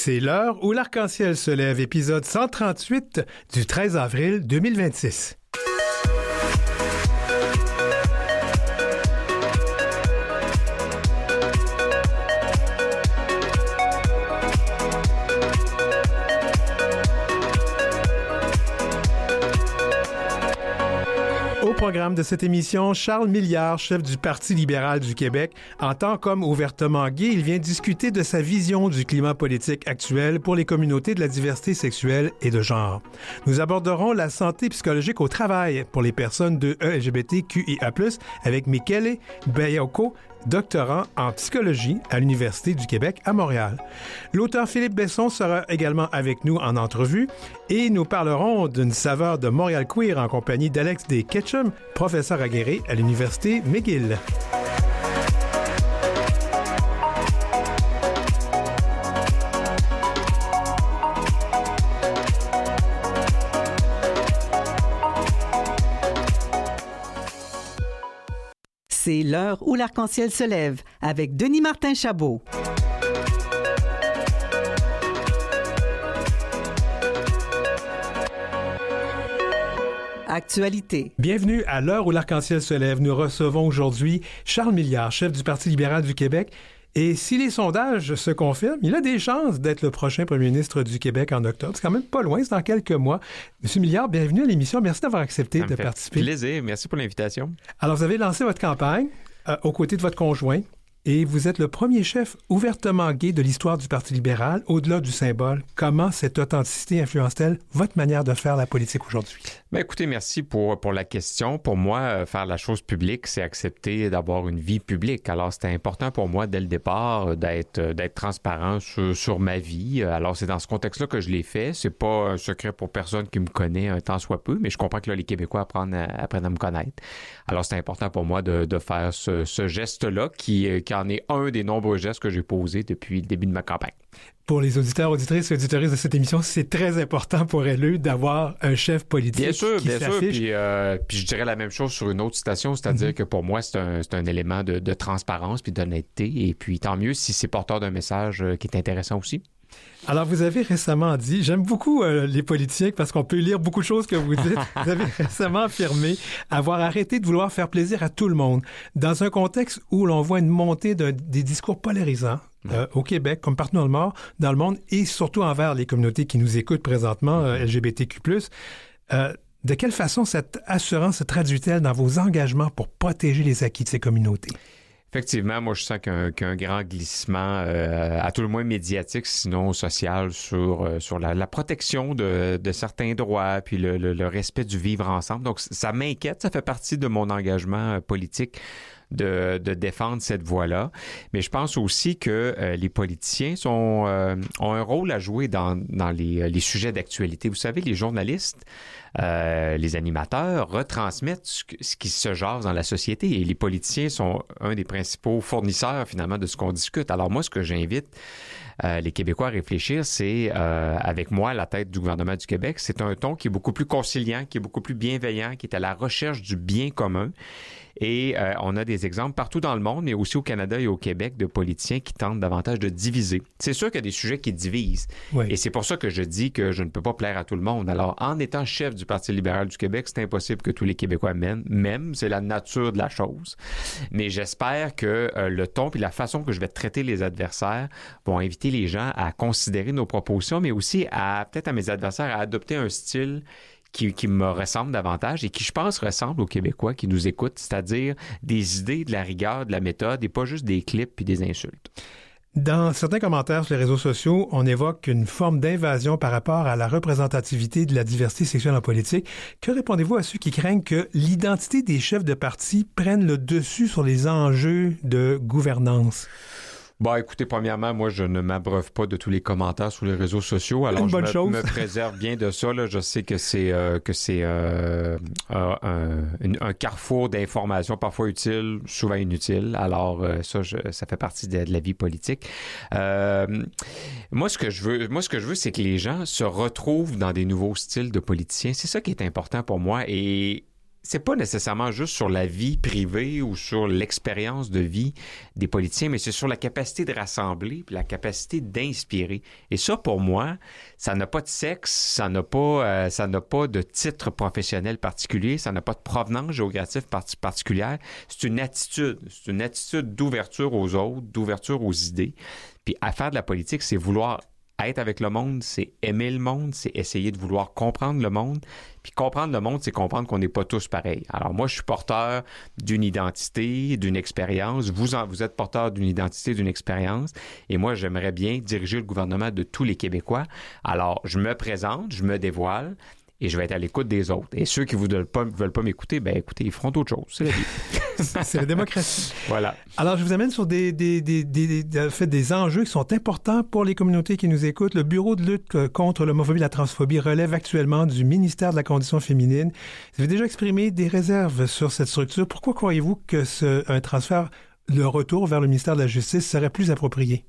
C'est l'heure où l'arc-en-ciel se lève, épisode 138 du 13 avril 2026. Au programme de cette émission, Charles Milliard, chef du Parti libéral du Québec, en tant qu'homme ouvertement gay, il vient discuter de sa vision du climat politique actuel pour les communautés de la diversité sexuelle et de genre. Nous aborderons la santé psychologique au travail pour les personnes de LGBTQIA+, avec Michele Bayoko, doctorant en psychologie à l'Université du Québec à Montréal. L'auteur Philippe Besson sera également avec nous en entrevue et nous parlerons d'une saveur de Montréal Queer en compagnie d'Alex D. Ketchum, professeur agrégé à l'Université McGill. C'est l'heure où l'arc-en-ciel se lève avec Denis Martin-Chabot. Actualité. Bienvenue à l'heure où l'arc-en-ciel se lève. Nous recevons aujourd'hui Charles Milliard, chef du Parti libéral du Québec. Et si les sondages se confirment, il a des chances d'être le prochain premier ministre du Québec en octobre. C'est quand même pas loin, c'est dans quelques mois. Monsieur Milliard, bienvenue à l'émission. Merci d'avoir accepté de participer. Plaisir, merci pour l'invitation. Alors, vous avez lancé votre campagne aux côtés de votre conjoint et vous êtes le premier chef ouvertement gay de l'histoire du Parti libéral, au-delà du symbole. Comment cette authenticité influence-t-elle votre manière de faire la politique aujourd'hui? Bien, écoutez, merci pour la question. Pour moi, faire la chose publique, c'est accepter d'avoir une vie publique. Alors, c'était important pour moi, dès le départ, d'être transparent sur ma vie. Alors, c'est dans ce contexte-là que je l'ai fait. C'est pas un secret pour personne qui me connaît un tant soit peu, mais je comprends que là, les Québécois apprennent à me connaître. Alors, c'est important pour moi de faire ce geste-là qui en est un des nombreux gestes que j'ai posés depuis le début de ma campagne. Pour les auditeurs, auditrices et auditeuristes de cette émission, c'est très important pour eux d'avoir un chef politique bien sûr, qui s'affiche. Puis je dirais la même chose sur une autre citation, c'est-à-dire que pour moi, c'est un élément de transparence puis d'honnêteté. Et puis tant mieux si c'est porteur d'un message qui est intéressant aussi. Alors, vous avez récemment dit, j'aime beaucoup les politiciens parce qu'on peut lire beaucoup de choses que vous dites. Vous avez récemment affirmé avoir arrêté de vouloir faire plaisir à tout le monde dans un contexte où l'on voit une montée des discours polarisants au Québec, comme partout dans le monde, et surtout envers les communautés qui nous écoutent présentement, LGBTQ+. De quelle façon cette assurance se traduit-elle dans vos engagements pour protéger les acquis de ces communautés? Effectivement, moi, je sens qu'un grand glissement, à tout le moins médiatique, sinon social, sur la protection de certains droits, puis le respect du vivre ensemble. Donc, ça m'inquiète, ça fait partie de mon engagement politique de défendre cette voie-là. Mais je pense aussi que les politiciens ont un rôle à jouer dans les sujets d'actualité. Vous savez, les journalistes, les animateurs retransmettent ce qui se jase dans la société et les politiciens sont un des principaux fournisseurs finalement de ce qu'on discute. Alors moi, ce que j'invite les Québécois à réfléchir, c'est avec moi à la tête du gouvernement du Québec, c'est un ton qui est beaucoup plus conciliant, qui est beaucoup plus bienveillant, qui est à la recherche du bien commun. Et on a des exemples partout dans le monde, mais aussi au Canada et au Québec, de politiciens qui tentent davantage de diviser. C'est sûr qu'il y a des sujets qui divisent. Oui. Et c'est pour ça que je dis que je ne peux pas plaire à tout le monde. Alors, en étant chef du Parti libéral du Québec, c'est impossible que tous les Québécois m'aiment. C'est la nature de la chose. Mais j'espère que le ton et la façon que je vais traiter les adversaires vont inviter les gens à considérer nos propositions, mais aussi à mes adversaires à adopter un style qui me ressemble davantage et qui, je pense, ressemble aux Québécois qui nous écoutent, c'est-à-dire des idées, de la rigueur, de la méthode et pas juste des clips puis des insultes. Dans certains commentaires sur les réseaux sociaux, on évoque une forme d'invasion par rapport à la représentativité de la diversité sexuelle en politique. Que répondez-vous à ceux qui craignent que l'identité des chefs de parti prenne le dessus sur les enjeux de gouvernance? Bon, écoutez, premièrement, moi, je ne m'abreuve pas de tous les commentaires sur les réseaux sociaux. Alors, je me préserve bien de ça. Là. Je sais que c'est un carrefour d'informations parfois utiles, souvent inutiles. Alors, ça fait partie de la vie politique. Moi, ce que je veux, c'est que les gens se retrouvent dans des nouveaux styles de politiciens. C'est ça qui est important pour moi. Et c'est pas nécessairement juste sur la vie privée ou sur l'expérience de vie des politiciens, mais c'est sur la capacité de rassembler puis la capacité d'inspirer. Et ça, pour moi, ça n'a pas de sexe, ça n'a pas de titre professionnel particulier, ça n'a pas de provenance géographique particulière. C'est une attitude d'ouverture aux autres, d'ouverture aux idées. Puis à faire de la politique, c'est vouloir être avec le monde, c'est aimer le monde, c'est essayer de vouloir comprendre le monde. Puis comprendre le monde, c'est comprendre qu'on n'est pas tous pareils. Alors moi, je suis porteur d'une identité, d'une expérience. Vous êtes porteur d'une identité, d'une expérience. Et moi, j'aimerais bien diriger le gouvernement de tous les Québécois. Alors, je me présente, je me dévoile. Et je vais être à l'écoute des autres. Et ceux qui ne veulent pas m'écouter, ben écoutez, ils feront d'autres choses. C'est la vie. C'est la démocratie. Voilà. Alors, je vous amène sur des enjeux qui sont importants pour les communautés qui nous écoutent. Le Bureau de lutte contre l'homophobie et la transphobie relève actuellement du ministère de la Condition féminine. Vous avez déjà exprimé des réserves sur cette structure. Pourquoi croyez-vous qu'un transfert, le retour vers le ministère de la Justice serait plus approprié?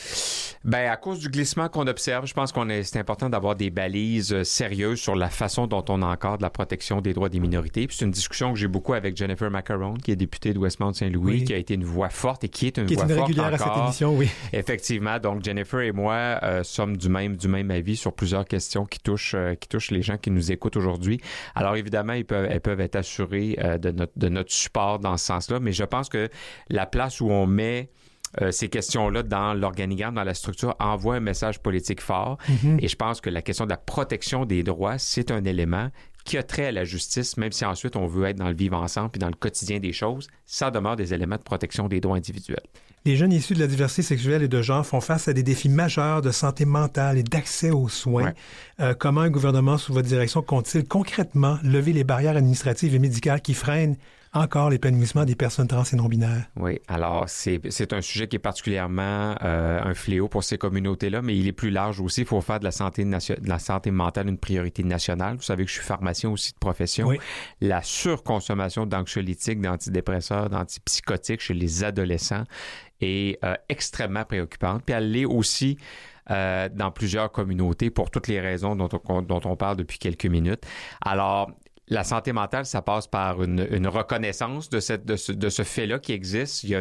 Bien, à cause du glissement qu'on observe, je pense c'est important d'avoir des balises sérieuses sur la façon dont on encadre la protection des droits des minorités. Puis c'est une discussion que j'ai beaucoup avec Jennifer Macaron, qui est députée de Westmount-Saint-Louis, qui a été une voix forte et qui est une voix forte régulière encore. À cette émission, oui. Effectivement. Donc, Jennifer et moi sommes du même avis sur plusieurs questions qui touchent les gens qui nous écoutent aujourd'hui. Alors, évidemment, elles peuvent être assurées de notre support dans ce sens-là, mais je pense que la place où on met ces questions-là dans l'organigramme, dans la structure, envoient un message politique fort. Mm-hmm. Et je pense que la question de la protection des droits, c'est un élément qui a trait à la justice, même si ensuite on veut être dans le vivre ensemble puis dans le quotidien des choses, ça demeure des éléments de protection des droits individuels. Les jeunes issus de la diversité sexuelle et de genre font face à des défis majeurs de santé mentale et d'accès aux soins. Ouais. Comment un gouvernement sous votre direction compte-t-il concrètement lever les barrières administratives et médicales qui freinent encore l'épanouissement des personnes trans et non-binaires? Oui, alors c'est un sujet qui est particulièrement un fléau pour ces communautés-là, mais il est plus large aussi. Il faut faire de la santé mentale une priorité nationale. Vous savez que je suis pharmacien aussi de profession. Oui. La surconsommation d'anxiolytiques, d'antidépresseurs, d'antipsychotiques chez les adolescents est extrêmement préoccupante. Puis elle l'est aussi dans plusieurs communautés pour toutes les raisons dont on parle depuis quelques minutes. Alors, la santé mentale, ça passe par une reconnaissance de ce fait-là qui existe. Il y a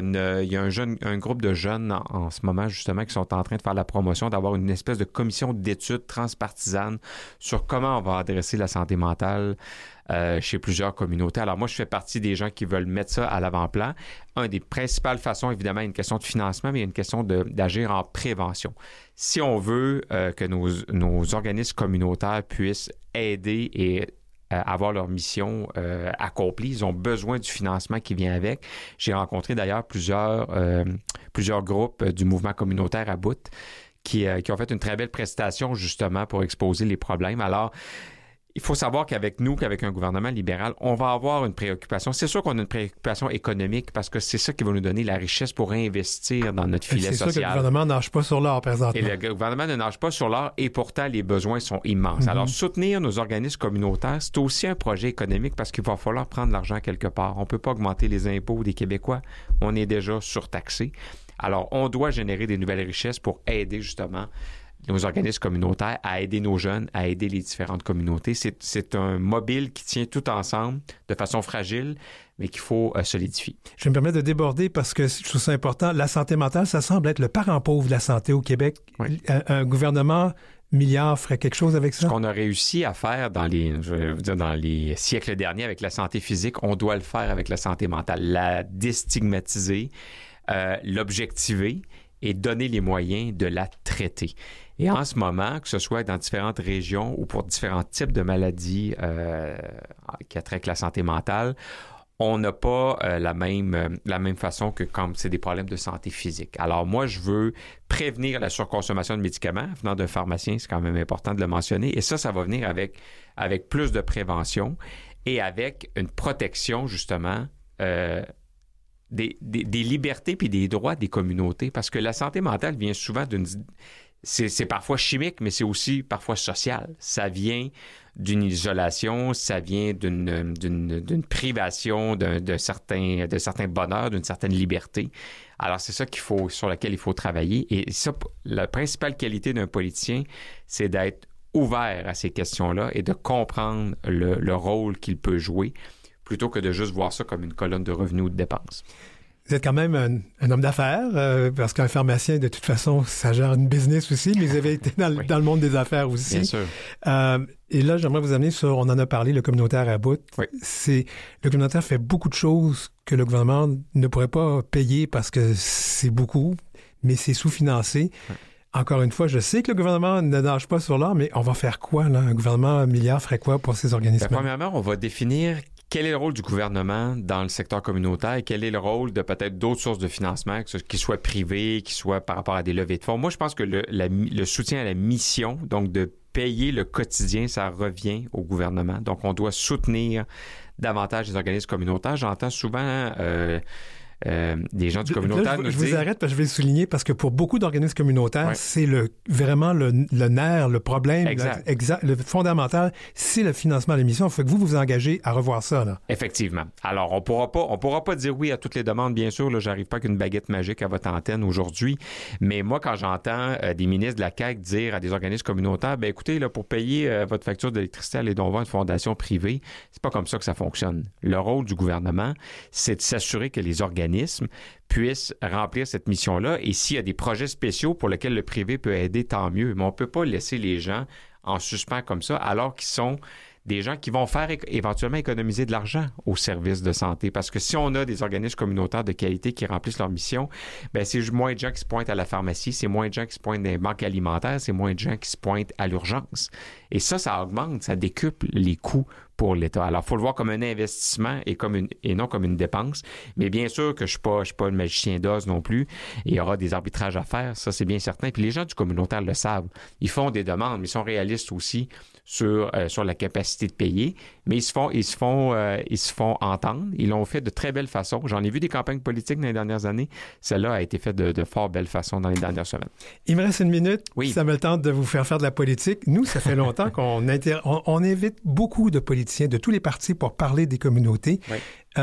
un groupe de jeunes en ce moment, justement, qui sont en train de faire la promotion, d'avoir une espèce de commission d'études transpartisane sur comment on va adresser la santé mentale chez plusieurs communautés. Alors moi, je fais partie des gens qui veulent mettre ça à l'avant-plan. Une des principales façons, évidemment, une question de financement, mais il y a une question d'agir en prévention. Si on veut que nos organismes communautaires puissent aider et avoir leur mission accomplie. Ils ont besoin du financement qui vient avec. J'ai rencontré d'ailleurs plusieurs groupes du mouvement communautaire à Bout qui ont fait une très belle prestation justement pour exposer les problèmes. Alors, il faut savoir qu'avec un gouvernement libéral, on va avoir une préoccupation. C'est sûr qu'on a une préoccupation économique parce que c'est ça qui va nous donner la richesse pour investir dans notre filet social. C'est sûr que le gouvernement ne nage pas sur l'or présentement. Et le gouvernement ne nage pas sur l'or et pourtant les besoins sont immenses. Mm-hmm. Alors, soutenir nos organismes communautaires, c'est aussi un projet économique parce qu'il va falloir prendre l'argent quelque part. On ne peut pas augmenter les impôts des Québécois. On est déjà surtaxés. Alors, on doit générer des nouvelles richesses pour aider justement nos organismes communautaires à aider nos jeunes, à aider les différentes communautés. C'est un mobile qui tient tout ensemble de façon fragile, mais qu'il faut solidifier. Je me permets de déborder parce que je trouve ça important. La santé mentale, ça semble être le parent pauvre de la santé au Québec. Oui. Un gouvernement milliard ferait quelque chose avec ça? Ce qu'on a réussi à faire dans les siècles derniers avec la santé physique, on doit le faire avec la santé mentale. La déstigmatiser, l'objectiver et donner les moyens de la traiter. Et en ce moment, que ce soit dans différentes régions ou pour différents types de maladies qui attrait avec la santé mentale, on n'a pas la même façon que quand c'est des problèmes de santé physique. Alors moi, je veux prévenir la surconsommation de médicaments. Venant d'un pharmacien, c'est quand même important de le mentionner. Et ça va venir avec plus de prévention et avec une protection, justement, des libertés puis des droits des communautés. Parce que la santé mentale vient souvent c'est parfois chimique, mais c'est aussi parfois social. Ça vient d'une isolation, ça vient d'une privation de certains bonheurs, d'une certaine liberté. Alors, c'est ça sur laquelle il faut travailler. Et ça, la principale qualité d'un politicien, c'est d'être ouvert à ces questions-là et de comprendre le rôle qu'il peut jouer plutôt que de juste voir ça comme une colonne de revenus ou de dépenses. Vous êtes quand même un homme d'affaires, parce qu'un pharmacien, de toute façon, ça gère une business aussi, mais vous avez été dans le monde des affaires aussi. Bien sûr. Et là, j'aimerais vous amener sur, on en a parlé, le communautaire à bout. Oui. Le communautaire fait beaucoup de choses que le gouvernement ne pourrait pas payer parce que c'est beaucoup, mais c'est sous-financé. Oui. Encore une fois, je sais que le gouvernement ne nage pas sur l'or, mais on va faire quoi, là? Un gouvernement milliard ferait quoi pour ces organismes? Premièrement, on va définir quel est le rôle du gouvernement dans le secteur communautaire et quel est le rôle de peut-être d'autres sources de financement, qu'ils soient privés, qu'ils soient par rapport à des levées de fonds. Moi, je pense que le soutien à la mission, donc de payer le quotidien, ça revient au gouvernement. Donc, on doit soutenir davantage les organismes communautaires. J'entends souvent des gens du communautaire je vous arrête parce que je vais le souligner parce que pour beaucoup d'organismes communautaires, c'est vraiment le nerf, le problème, le fondamental, c'est le financement de l'émission. Il faut que vous vous engagez à revoir ça, là. Effectivement. Alors, on pourra pas dire oui à toutes les demandes, bien sûr. Là, j'arrive pas avec une baguette magique à votre antenne aujourd'hui. Mais moi, quand j'entends des ministres de la CAQ dire à des organismes communautaires, ben écoutez, là, pour payer votre facture d'électricité, allez donc voir une fondation privée, c'est pas comme ça que ça fonctionne. Le rôle du gouvernement, c'est de s'assurer que les organismes puissent remplir cette mission-là. Et s'il y a des projets spéciaux pour lesquels le privé peut aider, tant mieux. Mais on ne peut pas laisser les gens en suspens comme ça, alors qu'ils sont des gens qui vont faire éventuellement économiser de l'argent au service de santé. Parce que si on a des organismes communautaires de qualité qui remplissent leur mission, ben c'est moins de gens qui se pointent à la pharmacie, c'est moins de gens qui se pointent dans les banques alimentaires, c'est moins de gens qui se pointent à l'urgence. Et ça augmente, ça décuple les coûts pour l'État. Alors, il faut le voir comme un investissement et non comme une dépense. Mais bien sûr que je suis pas le magicien d'Oz non plus. Il y aura des arbitrages à faire, ça c'est bien certain. Puis les gens du communautaire le savent. Ils font des demandes, mais ils sont réalistes aussi sur la capacité de payer. Mais ils se font entendre. Ils l'ont fait de très belle façon. J'en ai vu des campagnes politiques dans les dernières années. Celle-là a été faite de fort belle façon dans les dernières semaines. Il me reste une minute. Oui. Ça me tente de vous faire de la politique. Nous, ça fait longtemps qu'on invite beaucoup de politiciens de tous les partis pour parler des communautés. Oui.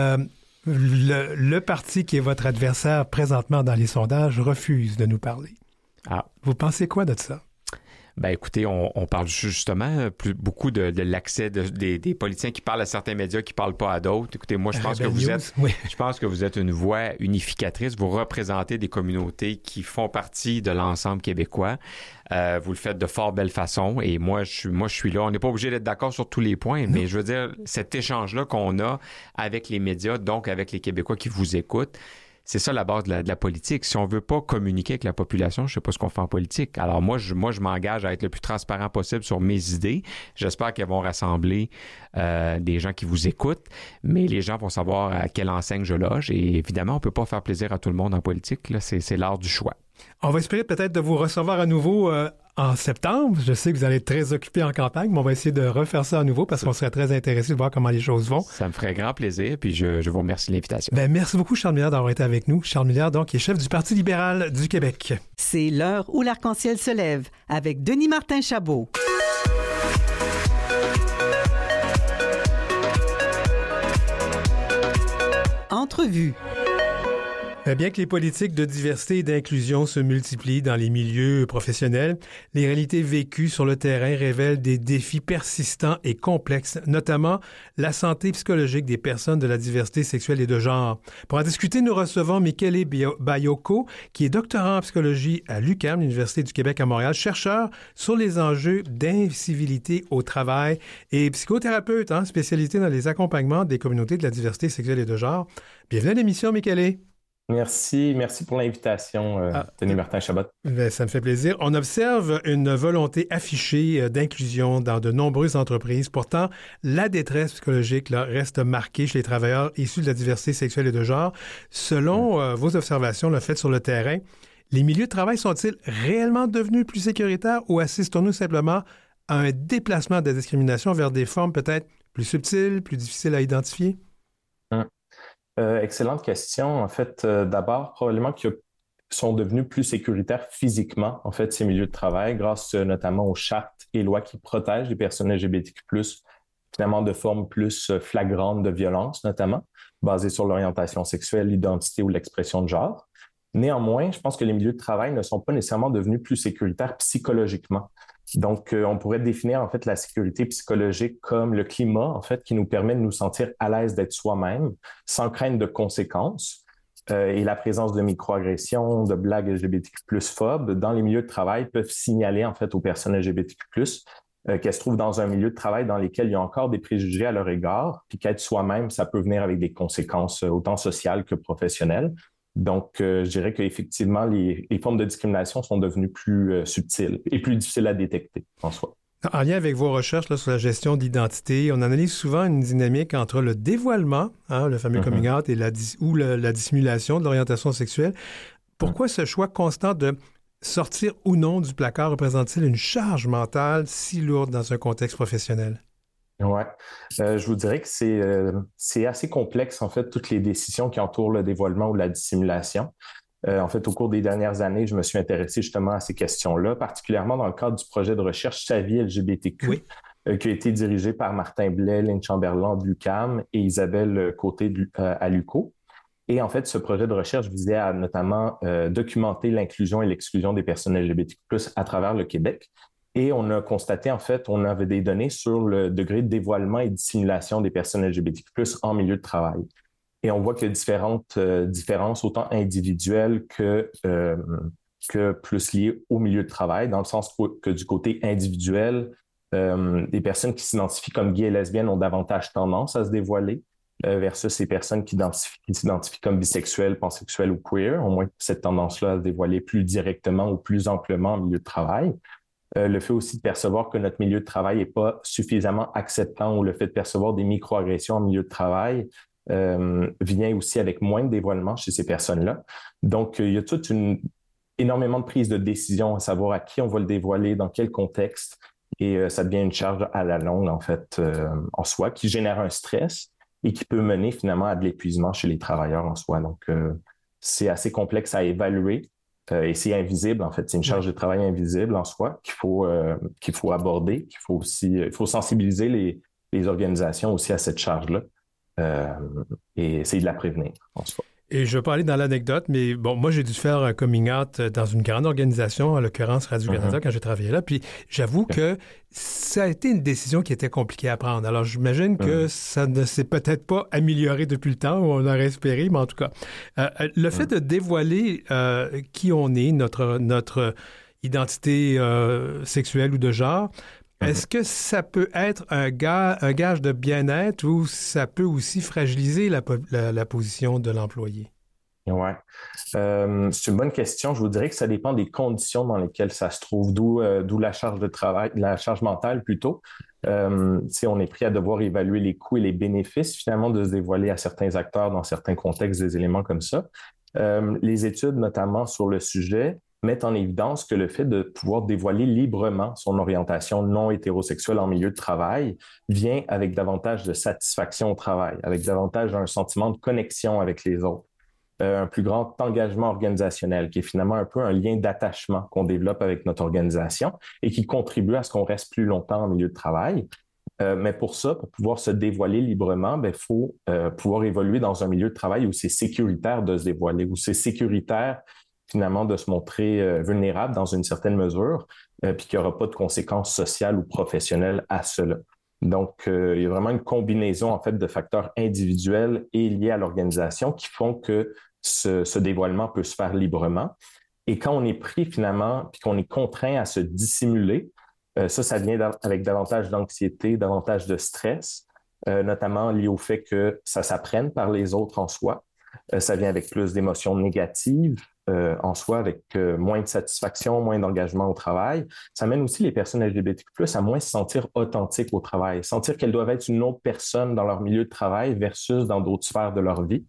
Le parti qui est votre adversaire présentement dans les sondages refuse de nous parler. Ah. Vous pensez quoi de ça? Ben écoutez, on parle justement beaucoup de l'accès des politiciens qui parlent à certains médias qui parlent pas à d'autres. Écoutez, moi je pense que vous êtes une voix unificatrice. Vous représentez des communautés qui font partie de l'ensemble québécois. Vous le faites de fort belle façon et moi je suis là. On n'est pas obligé d'être d'accord sur tous les points, mais je veux dire, cet échange-là qu'on a avec les médias, donc avec les Québécois qui vous écoutent, c'est ça la base de la politique. Si on veut pas communiquer avec la population, je sais pas ce qu'on fait en politique. Alors moi, je m'engage à être le plus transparent possible sur mes idées. J'espère qu'elles vont rassembler des gens qui vous écoutent, mais les gens vont savoir à quelle enseigne je loge. Et évidemment, on peut pas faire plaisir à tout le monde en politique. Là, c'est l'art du choix. On va espérer peut-être de vous recevoir à nouveau en septembre. Je sais que vous allez être très occupé en campagne, mais on va essayer de refaire ça à nouveau parce qu'on serait très intéressé de voir comment les choses vont. Ça me ferait grand plaisir, puis je vous remercie de l'invitation. Merci beaucoup, Charles Milliard, d'avoir été avec nous. Charles Milliard, donc, qui est chef du Parti libéral du Québec. C'est l'heure où l'arc-en-ciel se lève avec Denis Martin Chabot. Entrevue. Bien que les politiques de diversité et d'inclusion se multiplient dans les milieux professionnels, les réalités vécues sur le terrain révèlent des défis persistants et complexes, notamment la santé psychologique des personnes de la diversité sexuelle et de genre. Pour en discuter, nous recevons Michele Baiocco, qui est doctorant en psychologie à l'UQAM, l'Université du Québec à Montréal, chercheur sur les enjeux d'incivilité au travail et psychothérapeute, spécialisé dans les accompagnements des communautés de la diversité sexuelle et de genre. Bienvenue à l'émission, Michele. Merci pour l'invitation, Denis Martin Chabot. Ça me fait plaisir. On observe une volonté affichée d'inclusion dans de nombreuses entreprises. Pourtant, la détresse psychologique reste marquée chez les travailleurs issus de la diversité sexuelle et de genre. Selon vos observations faites sur le terrain, les milieux de travail sont-ils réellement devenus plus sécuritaires ou assistons-nous simplement à un déplacement de la discrimination vers des formes peut-être plus subtiles, plus difficiles à identifier? Excellente question. En fait, d'abord, probablement qu'ils sont devenus plus sécuritaires physiquement, en fait, ces milieux de travail, grâce notamment aux chartes et lois qui protègent les personnes LGBTQ+, finalement de formes plus flagrantes de violence, notamment, basées sur l'orientation sexuelle, l'identité ou l'expression de genre. Néanmoins, je pense que les milieux de travail ne sont pas nécessairement devenus plus sécuritaires psychologiquement. Donc, on pourrait définir en fait la sécurité psychologique comme le climat en fait qui nous permet de nous sentir à l'aise d'être soi-même, sans crainte de conséquences. Et la présence de microagressions, de blagues LGBTQ+ phobes dans les milieux de travail peuvent signaler en fait aux personnes LGBTQ+, qu'elles se trouvent dans un milieu de travail dans lequel il y a encore des préjugés à leur égard, puis qu'être soi-même, ça peut venir avec des conséquences autant sociales que professionnelles. Donc, je dirais qu'effectivement, les formes de discrimination sont devenues plus subtiles et plus difficiles à détecter en soi. En lien avec vos recherches là, sur la gestion d'identité, on analyse souvent une dynamique entre le dévoilement, le fameux coming out, et la dissimulation de l'orientation sexuelle. Pourquoi ce choix constant de sortir ou non du placard représente-t-il une charge mentale si lourde dans un contexte professionnel? Ouais, je vous dirais que c'est assez complexe, en fait, toutes les décisions qui entourent le dévoilement ou la dissimulation. En fait, au cours des dernières années, je me suis intéressé justement à ces questions-là, particulièrement dans le cadre du projet de recherche Sa vie LGBTQ, qui a été dirigé par Martin Blais, Lynn Chamberlain de l'UQAM et Isabelle Côté à l'UQO. Et en fait, ce projet de recherche visait à notamment documenter l'inclusion et l'exclusion des personnes LGBTQ+ à travers le Québec. Et on a constaté, en fait, on avait des données sur le degré de dévoilement et de dissimulation des personnes LGBTQ+ en milieu de travail. Et on voit qu'il y a différentes différences, autant individuelles que plus liées au milieu de travail, dans le sens que du côté individuel, des personnes qui s'identifient comme gays et lesbiennes ont davantage tendance à se dévoiler, versus ces personnes qui s'identifient comme bisexuelles, pansexuelles ou queer, au moins cette tendance-là à se dévoiler plus directement ou plus amplement en milieu de travail. Le fait aussi de percevoir que notre milieu de travail n'est pas suffisamment acceptant ou le fait de percevoir des microagressions en milieu de travail vient aussi avec moins de dévoilement chez ces personnes-là. Donc, il y a énormément de prises de décision à savoir à qui on va le dévoiler, dans quel contexte, et ça devient une charge à la longue, en fait, en soi, qui génère un stress et qui peut mener finalement à de l'épuisement chez les travailleurs en soi. Donc, c'est assez complexe à évaluer et c'est invisible, en fait. C'est une charge de travail invisible en soi qu'il faut aborder, il faut sensibiliser les organisations aussi à cette charge-là. Et essayer de la prévenir en soi. Et je vais pas aller dans l'anecdote, mais bon, moi, j'ai dû faire un coming out dans une grande organisation, en l'occurrence Radio-Canada, quand j'ai travaillé là. Puis j'avoue que ça a été une décision qui était compliquée à prendre. Alors, j'imagine que ça ne s'est peut-être pas amélioré depuis le temps où on aurait espéré, mais en tout cas, le fait de dévoiler qui on est, notre identité sexuelle ou de genre, est-ce que ça peut être un gage de bien-être ou ça peut aussi fragiliser la position de l'employé? Ouais, c'est une bonne question. Je vous dirais que ça dépend des conditions dans lesquelles ça se trouve, d'où la charge de travail, la charge mentale plutôt. Si on est pris à devoir évaluer les coûts et les bénéfices finalement de se dévoiler à certains acteurs dans certains contextes des éléments comme ça. Les études notamment sur le sujet mettent en évidence que le fait de pouvoir dévoiler librement son orientation non hétérosexuelle en milieu de travail vient avec davantage de satisfaction au travail, avec davantage d'un sentiment de connexion avec les autres, un plus grand engagement organisationnel, qui est finalement un peu un lien d'attachement qu'on développe avec notre organisation et qui contribue à ce qu'on reste plus longtemps en milieu de travail. Mais pour ça, pour pouvoir se dévoiler librement, il faut pouvoir évoluer dans un milieu de travail où c'est sécuritaire de se dévoiler, où c'est sécuritaire finalement de se montrer vulnérable dans une certaine mesure, puis qu'il n'y aura pas de conséquences sociales ou professionnelles à cela. Donc, il y a vraiment une combinaison en fait de facteurs individuels et liés à l'organisation qui font que ce dévoilement peut se faire librement. Et quand on est pris finalement, puis qu'on est contraint à se dissimuler, ça vient avec davantage d'anxiété, davantage de stress, notamment lié au fait que ça s'apprenne par les autres en soi. Ça vient avec plus d'émotions négatives en soi, avec moins de satisfaction, moins d'engagement au travail. Ça mène aussi les personnes LGBTQ+, à moins se sentir authentiques au travail, sentir qu'elles doivent être une autre personne dans leur milieu de travail versus dans d'autres sphères de leur vie.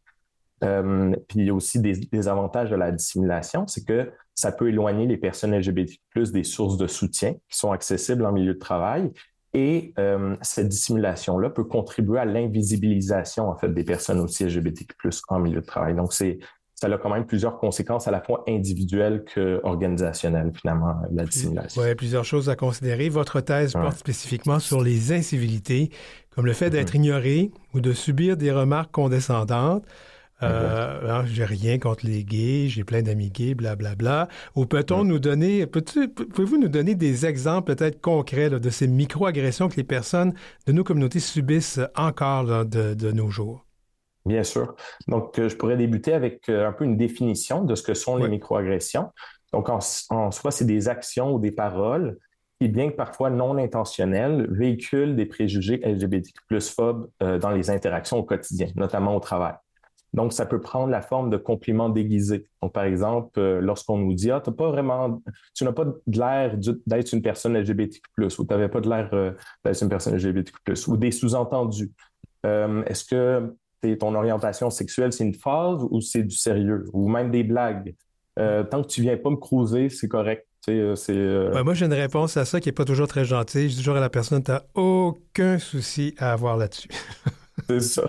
Puis il y a aussi des avantages de la dissimulation, c'est que ça peut éloigner les personnes LGBTQ+, des sources de soutien qui sont accessibles en milieu de travail. Et cette dissimulation-là peut contribuer à l'invisibilisation en fait des personnes aussi LGBTQ+ en milieu de travail. Donc ça a quand même plusieurs conséquences à la fois individuelles qu'organisationnelles finalement, la dissimulation. Oui, plusieurs choses à considérer. Votre thèse porte spécifiquement sur les incivilités, comme le fait d'être ignoré ou de subir des remarques condescendantes. J'ai rien contre les gays, j'ai plein d'amis gays, blablabla. Ou peut-on nous donner, pouvez-vous nous donner des exemples peut-être concrets là, de ces micro-agressions que les personnes de nos communautés subissent encore là, de nos jours? Bien sûr. Donc, je pourrais débuter avec un peu une définition de ce que sont les microagressions. Donc, en soi, c'est des actions ou des paroles qui, bien que parfois non intentionnelles, véhiculent des préjugés LGBTQ+phobes dans les interactions au quotidien, notamment au travail. Donc, ça peut prendre la forme de compliments déguisés. Donc, par exemple, lorsqu'on nous dit « Ah, tu n'as pas de l'air d'être une personne LGBTQ+, ou tu n'avais pas de l'air d'être une personne LGBTQ+, ou des sous-entendus. Est-ce que ton orientation sexuelle, c'est une phase ou c'est du sérieux? Ou même des blagues. Tant que tu viens pas me cruiser, c'est correct. Moi, j'ai une réponse à ça qui n'est pas toujours très gentille. Je dis toujours à la personne, tu n'as aucun souci à avoir là-dessus. C'est ça.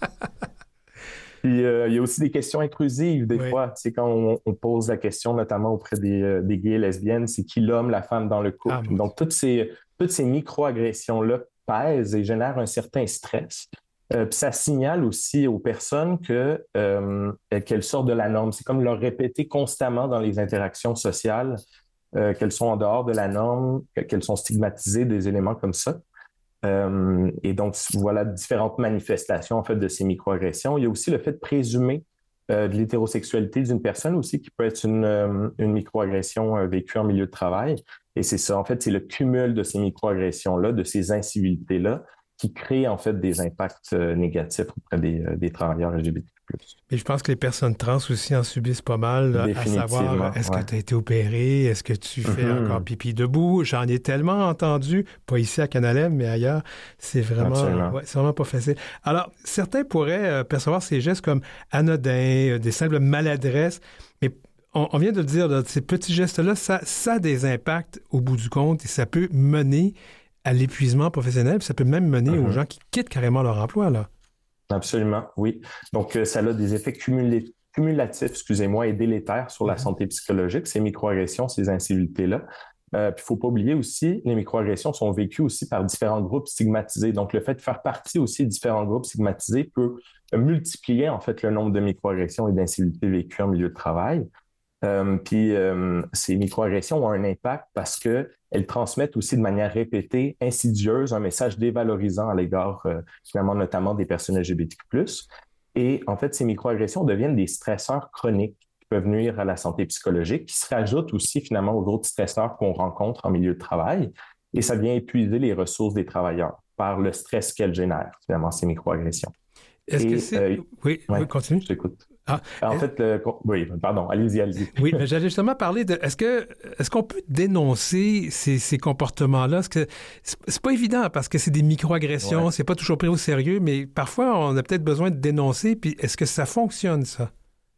Puis, il y a aussi des questions intrusives, des fois. C'est quand on pose la question, notamment auprès des gays et lesbiennes, c'est qui l'homme, la femme dans le couple. Donc, toutes ces micro-agressions-là pèsent et génèrent un certain stress. Puis ça signale aussi aux personnes qu'elles sortent de la norme. C'est comme leur répéter constamment dans les interactions sociales qu'elles sont en dehors de la norme, qu'elles sont stigmatisées, des éléments comme ça. Et donc, voilà différentes manifestations en fait de ces microagressions. Il y a aussi le fait de présumer de l'hétérosexualité d'une personne aussi, qui peut être une microagression vécue en milieu de travail. Et c'est ça, en fait, c'est le cumul de ces microagressions-là, de ces incivilités-là, qui crée en fait des impacts négatifs auprès des travailleurs LGBTQ+. Et je pense que les personnes trans aussi en subissent pas mal, là, à savoir, est-ce que tu as été opéré, est-ce que tu fais encore pipi debout? J'en ai tellement entendu, pas ici à Canalem, mais ailleurs, c'est vraiment pas facile. Alors, certains pourraient percevoir ces gestes comme anodins, des simples maladresses, mais on vient de le dire, là, ces petits gestes-là, ça a des impacts au bout du compte et ça peut mener à l'épuisement professionnel, puis ça peut même mener aux gens qui quittent carrément leur emploi, là. Absolument, oui. Donc, ça a des effets cumulatifs, et délétères sur la santé psychologique, ces microagressions, ces incivilités-là. Puis, il ne faut pas oublier aussi, les microagressions sont vécues aussi par différents groupes stigmatisés. Donc, le fait de faire partie aussi de différents groupes stigmatisés peut multiplier, en fait, le nombre de microagressions et d'incivilités vécues en milieu de travail. Ces microagressions ont un impact parce qu'elles transmettent aussi de manière répétée, insidieuse, un message dévalorisant à l'égard, finalement, notamment des personnes LGBTQ+. Et en fait, ces microagressions deviennent des stresseurs chroniques qui peuvent nuire à la santé psychologique, qui se rajoutent aussi finalement aux autres stresseurs qu'on rencontre en milieu de travail. Et ça vient épuiser les ressources des travailleurs par le stress qu'elles génèrent, finalement, ces microagressions. Est-ce que c'est... Oui, continue. Je t'écoute. Oui, pardon, allez-y. Oui, mais j'allais justement parler de... Est-ce qu'on peut dénoncer ces comportements-là? Est-ce que c'est pas évident parce que c'est des microagressions, c'est pas toujours pris au sérieux, mais parfois, on a peut-être besoin de dénoncer, puis est-ce que ça fonctionne, ça?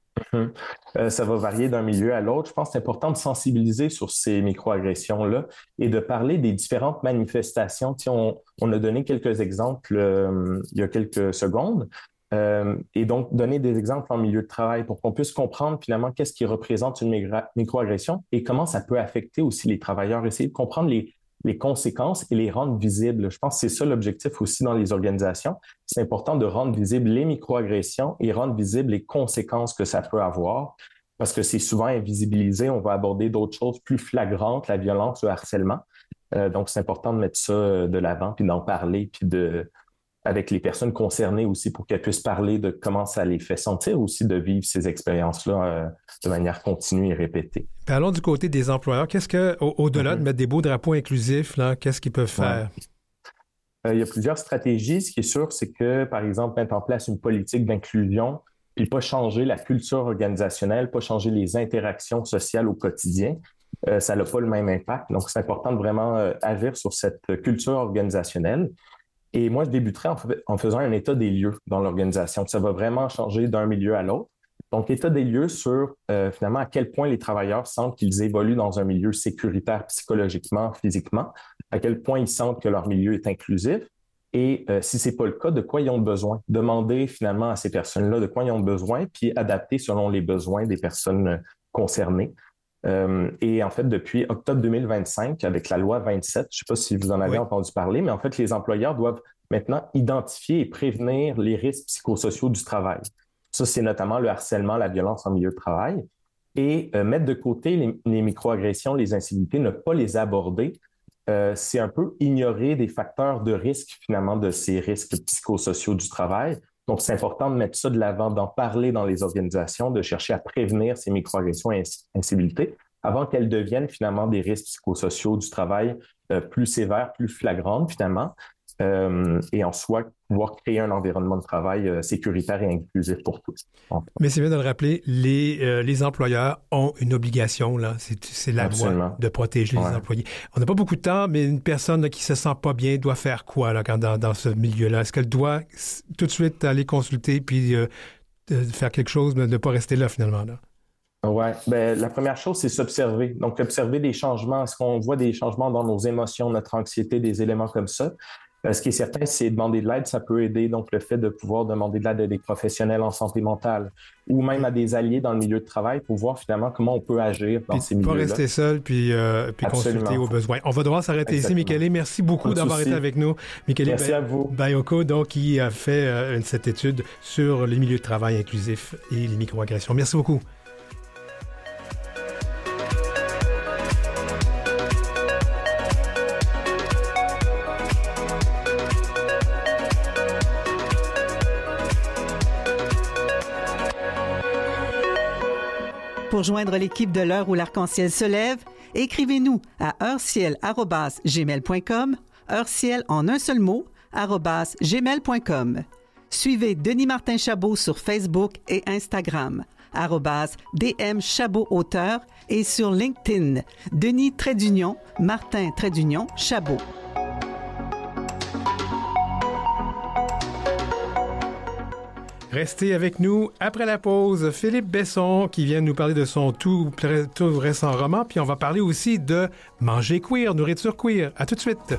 Ça va varier d'un milieu à l'autre. Je pense que c'est important de sensibiliser sur ces microagressions-là et de parler des différentes manifestations. On a donné quelques exemples il y a quelques secondes. Et donc, donner des exemples en milieu de travail pour qu'on puisse comprendre finalement qu'est-ce qui représente une microagression et comment ça peut affecter aussi les travailleurs. Essayer de comprendre les conséquences et les rendre visibles. Je pense que c'est ça l'objectif aussi dans les organisations. C'est important de rendre visibles les microagressions et rendre visibles les conséquences que ça peut avoir parce que c'est souvent invisibilisé. On va aborder d'autres choses plus flagrantes, la violence, le harcèlement. Donc, c'est important de mettre ça de l'avant puis d'en parler puis avec les personnes concernées aussi pour qu'elles puissent parler de comment ça les fait sentir aussi de vivre ces expériences-là de manière continue et répétée. Parlons du côté des employeurs. Qu'est-ce que, au-delà de mettre des beaux drapeaux inclusifs, là, qu'est-ce qu'ils peuvent faire? Il y a plusieurs stratégies. Ce qui est sûr, c'est que, par exemple, mettre en place une politique d'inclusion, puis pas changer la culture organisationnelle, pas changer les interactions sociales au quotidien, ça n'a pas le même impact. Donc, c'est important de vraiment agir sur cette culture organisationnelle. Et moi, je débuterais en faisant un état des lieux dans l'organisation. Ça va vraiment changer d'un milieu à l'autre. Donc, état des lieux sur, finalement, à quel point les travailleurs sentent qu'ils évoluent dans un milieu sécuritaire psychologiquement, physiquement, à quel point ils sentent que leur milieu est inclusif et si ce n'est pas le cas, de quoi ils ont besoin. Demander finalement à ces personnes-là de quoi ils ont besoin, puis adapter selon les besoins des personnes concernées. Et en fait, depuis octobre 2025, avec la loi 27, je ne sais pas si vous en avez entendu parler, mais en fait, les employeurs doivent maintenant identifier et prévenir les risques psychosociaux du travail. Ça, c'est notamment le harcèlement, la violence en milieu de travail. Et mettre de côté les microagressions, les incivilités, ne pas les aborder, c'est un peu ignorer des facteurs de risque, finalement, de ces risques psychosociaux du travail. Donc, c'est important de mettre ça de l'avant, d'en parler dans les organisations, de chercher à prévenir ces microagressions et incivilités avant qu'elles deviennent finalement des risques psychosociaux du travail plus sévères, plus flagrantes, finalement. Et en soi, pouvoir créer un environnement de travail sécuritaire et inclusif pour tous. Mais c'est bien de le rappeler, les employeurs ont une obligation, là. C'est la loi de protéger les employés. On n'a pas beaucoup de temps, mais une personne là, qui ne se sent pas bien doit faire quoi là, dans ce milieu-là? Est-ce qu'elle doit tout de suite aller consulter puis faire quelque chose, mais ne pas rester là finalement? Là? Oui, la première chose, c'est s'observer. Donc, observer des changements. Est-ce qu'on voit des changements dans nos émotions, notre anxiété, des éléments comme ça? Ce qui est certain, c'est demander de l'aide, ça peut aider. Donc, le fait de pouvoir demander de l'aide à des professionnels en santé mentale ou même à des alliés dans le milieu de travail pour voir finalement comment on peut agir dans ces milieux-là. Pas rester seul puis consulter aux besoins. On va devoir s'arrêter ici. Michele, merci beaucoup d'avoir été avec nous. Michele à vous. Bayoko, donc, qui a fait cette étude sur les milieux de travail inclusifs et les microagressions. Merci beaucoup. Pour joindre l'équipe de l'heure où l'arc-en-ciel se lève, écrivez-nous à heureciel@gmail.com, heureciel en un seul mot, @gmail.com. Suivez Denis Martin Chabot sur Facebook et Instagram, @DM Chabot Auteur et sur LinkedIn, Denis Martin Chabot. Restez avec nous après la pause. Philippe Besson qui vient nous parler de son tout récent roman, puis on va parler aussi de manger queer, nourriture queer. À tout de suite.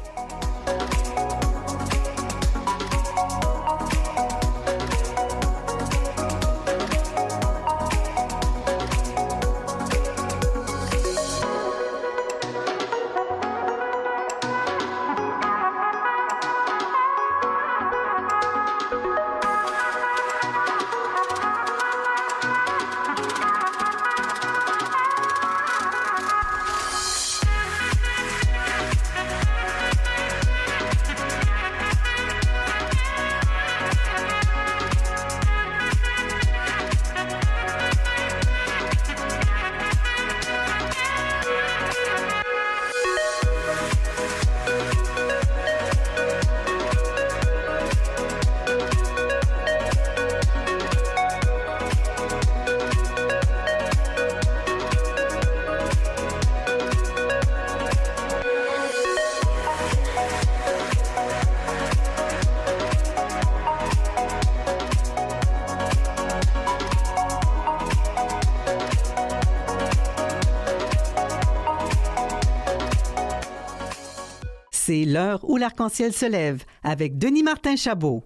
C'est l'heure où l'arc-en-ciel se lève avec Denis Martin Chabot.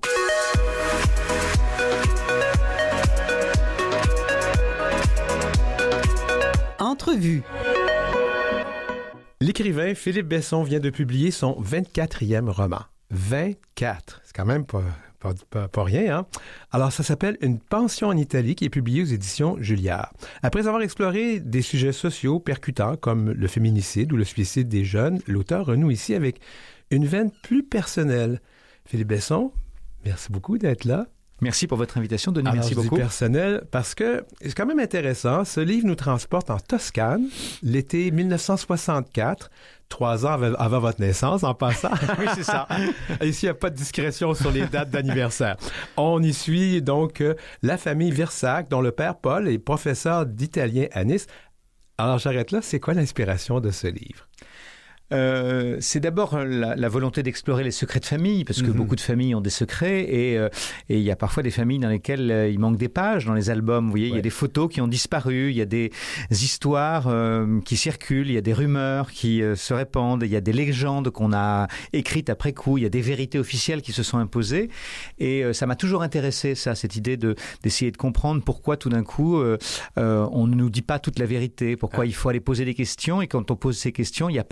Entrevue. L'écrivain Philippe Besson vient de publier son 24e roman. 24, c'est quand même pas rien, hein? Alors, ça s'appelle Une pension en Italie, qui est publié aux éditions Julliard. Après avoir exploré des sujets sociaux percutants comme le féminicide ou le suicide des jeunes, l'auteur renoue ici avec une veine plus personnelle. Philippe Besson, merci beaucoup d'être là. Merci pour votre invitation, Denis. Merci beaucoup. Personnel, parce que c'est quand même intéressant. Ce livre nous transporte en Toscane, l'été 1964, 3 ans avant votre naissance, en passant. Oui, c'est ça. Ici, il n'y a pas de discrétion sur les dates d'anniversaire. On y suit donc la famille Versac, dont le père Paul est professeur d'italien à Nice. Alors, j'arrête là. C'est quoi l'inspiration de ce livre? C'est d'abord la volonté d'explorer les secrets de famille, parce que beaucoup de familles ont des secrets, et il y a parfois des familles dans lesquelles il manque des pages dans les albums. Vous voyez, il y a des photos qui ont disparu, il y a des histoires qui circulent, il y a des rumeurs qui se répandent, il y a des légendes qu'on a écrites après coup, il y a des vérités officielles qui se sont imposées, et ça m'a toujours intéressé, ça, cette idée d'essayer de comprendre pourquoi tout d'un coup on ne nous dit pas toute la vérité, pourquoi il faut aller poser des questions, et quand on pose ces questions, il n'y a pas de réponse.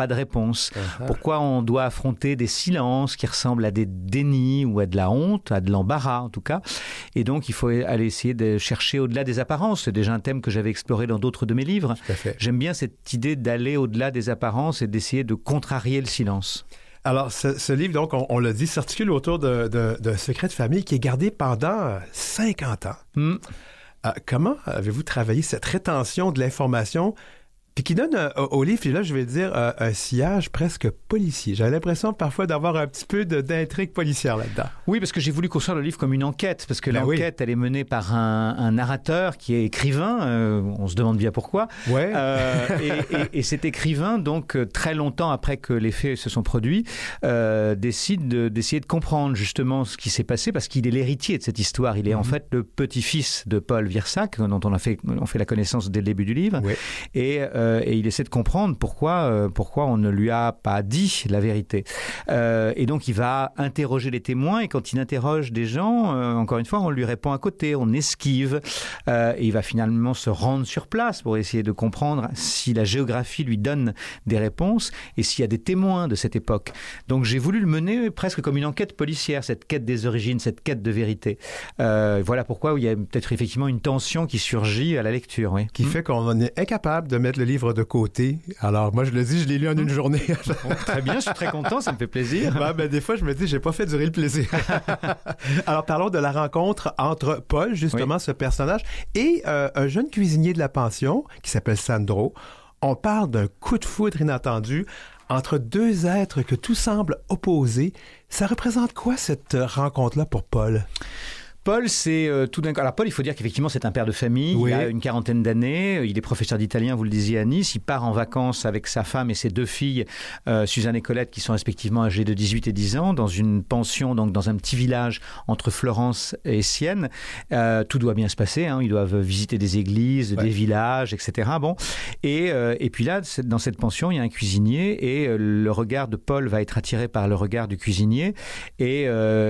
silence. Pourquoi on doit affronter des silences qui ressemblent à des dénis ou à de la honte, à de l'embarras en tout cas. Et donc, il faut aller essayer de chercher au-delà des apparences. C'est déjà un thème que j'avais exploré dans d'autres de mes livres. Tout à fait. J'aime bien cette idée d'aller au-delà des apparences et d'essayer de contrarier le silence. Alors, ce livre, donc, on l'a dit, s'articule autour d'un secret de famille qui est gardé pendant 50 ans. Comment avez-vous travaillé cette rétention de l'information puis qui donne au livre, et là, je vais dire, un sillage presque policier. J'ai l'impression parfois d'avoir un petit peu d'intrigue policière là-dedans. Oui, parce que j'ai voulu construire le livre comme une enquête, parce que l'enquête, elle est menée par un narrateur qui est écrivain, on se demande bien pourquoi. Ouais. Et cet écrivain, donc, très longtemps après que les faits se sont produits, décide d'essayer de comprendre justement ce qui s'est passé, parce qu'il est l'héritier de cette histoire. Il est en fait le petit-fils de Paul Wirsak, dont on fait la connaissance dès le début du livre. Ouais. Et il essaie de comprendre pourquoi on ne lui a pas dit la vérité. Et donc, il va interroger les témoins, et quand il interroge des gens, encore une fois, on lui répond à côté, on esquive, et il va finalement se rendre sur place pour essayer de comprendre si la géographie lui donne des réponses et s'il y a des témoins de cette époque. Donc, j'ai voulu le mener presque comme une enquête policière, cette quête des origines, cette quête de vérité. Voilà pourquoi il y a peut-être effectivement une tension qui surgit à la lecture. Oui. Qui fait qu'on est incapable de mettre le livre de côté. Alors, moi, je le dis, je l'ai lu en une journée. Très bien, je suis très content, ça me fait plaisir. Des fois, je me dis, j'ai pas fait durer le plaisir. Alors, parlons de la rencontre entre Paul, justement, ce personnage, et un jeune cuisinier de la pension qui s'appelle Sandro. On parle d'un coup de foudre inattendu entre deux êtres que tout semble opposer. Ça représente quoi, cette rencontre-là, pour Paul? Paul, c'est tout d'un coup. Alors Paul, il faut dire qu'effectivement, c'est un père de famille. Oui. Il a une quarantaine d'années. Il est professeur d'italien, vous le disiez, à Nice. Il part en vacances avec sa femme et ses deux filles, Suzanne et Colette, qui sont respectivement âgées de 18 et 10 ans, dans une pension, donc dans un petit village entre Florence et Sienne. Tout doit bien se passer. Ils doivent visiter des églises, des villages, etc. Bon. Et puis là, dans cette pension, il y a un cuisinier, et le regard de Paul va être attiré par le regard du cuisinier. Et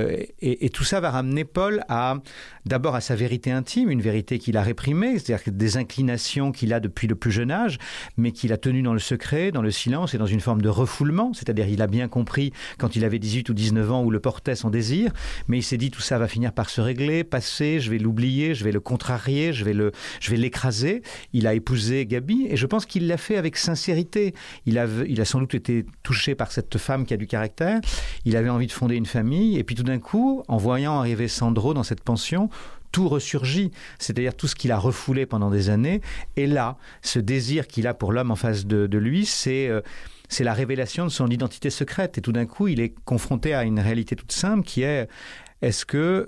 tout ça va ramener Paul d'abord à sa vérité intime, une vérité qu'il a réprimée, c'est-à-dire des inclinations qu'il a depuis le plus jeune âge, mais qu'il a tenues dans le secret, dans le silence et dans une forme de refoulement, c'est-à-dire il a bien compris quand il avait 18 ou 19 ans où le portait son désir, mais il s'est dit tout ça va finir par se régler, passer, je vais l'oublier, je vais le contrarier, je vais l'écraser. Il a épousé Gabi, et je pense qu'il l'a fait avec sincérité. Il a sans doute été touché par cette femme qui a du caractère, il avait envie de fonder une famille, et puis tout d'un coup, en voyant arriver Sandro dans cette pension, tout ressurgit, c'est-à-dire tout ce qu'il a refoulé pendant des années. Et là, ce désir qu'il a pour l'homme en face de lui, c'est la révélation de son identité secrète. Et tout d'un coup, il est confronté à une réalité toute simple qui est, est-ce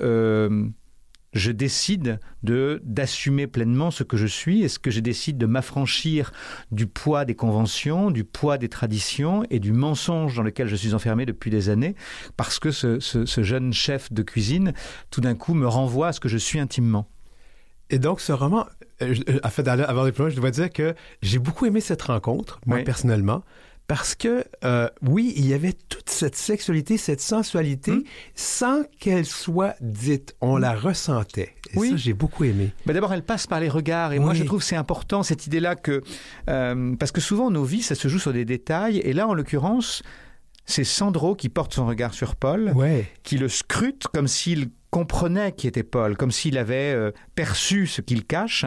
que je décide d'assumer pleinement ce que je suis? Est-ce que je décide de m'affranchir du poids des conventions, du poids des traditions et du mensonge dans lequel je suis enfermé depuis des années, parce que ce jeune chef de cuisine, tout d'un coup, me renvoie à ce que je suis intimement? Et donc, ce roman, en fait, avant de plus loin, je dois dire que j'ai beaucoup aimé cette rencontre, moi, personnellement. Parce que, oui, il y avait toute cette sexualité, cette sensualité, sans qu'elle soit dite. On la ressentait. Et ça, j'ai beaucoup aimé. D'abord, elle passe par les regards. Et moi, je trouve que c'est important, cette idée-là, que parce que souvent, nos vies, ça se joue sur des détails. Et là, en l'occurrence, c'est Sandro qui porte son regard sur Paul, qui le scrute comme s'il comprenait qui était Paul, comme s'il avait perçu ce qu'il cache.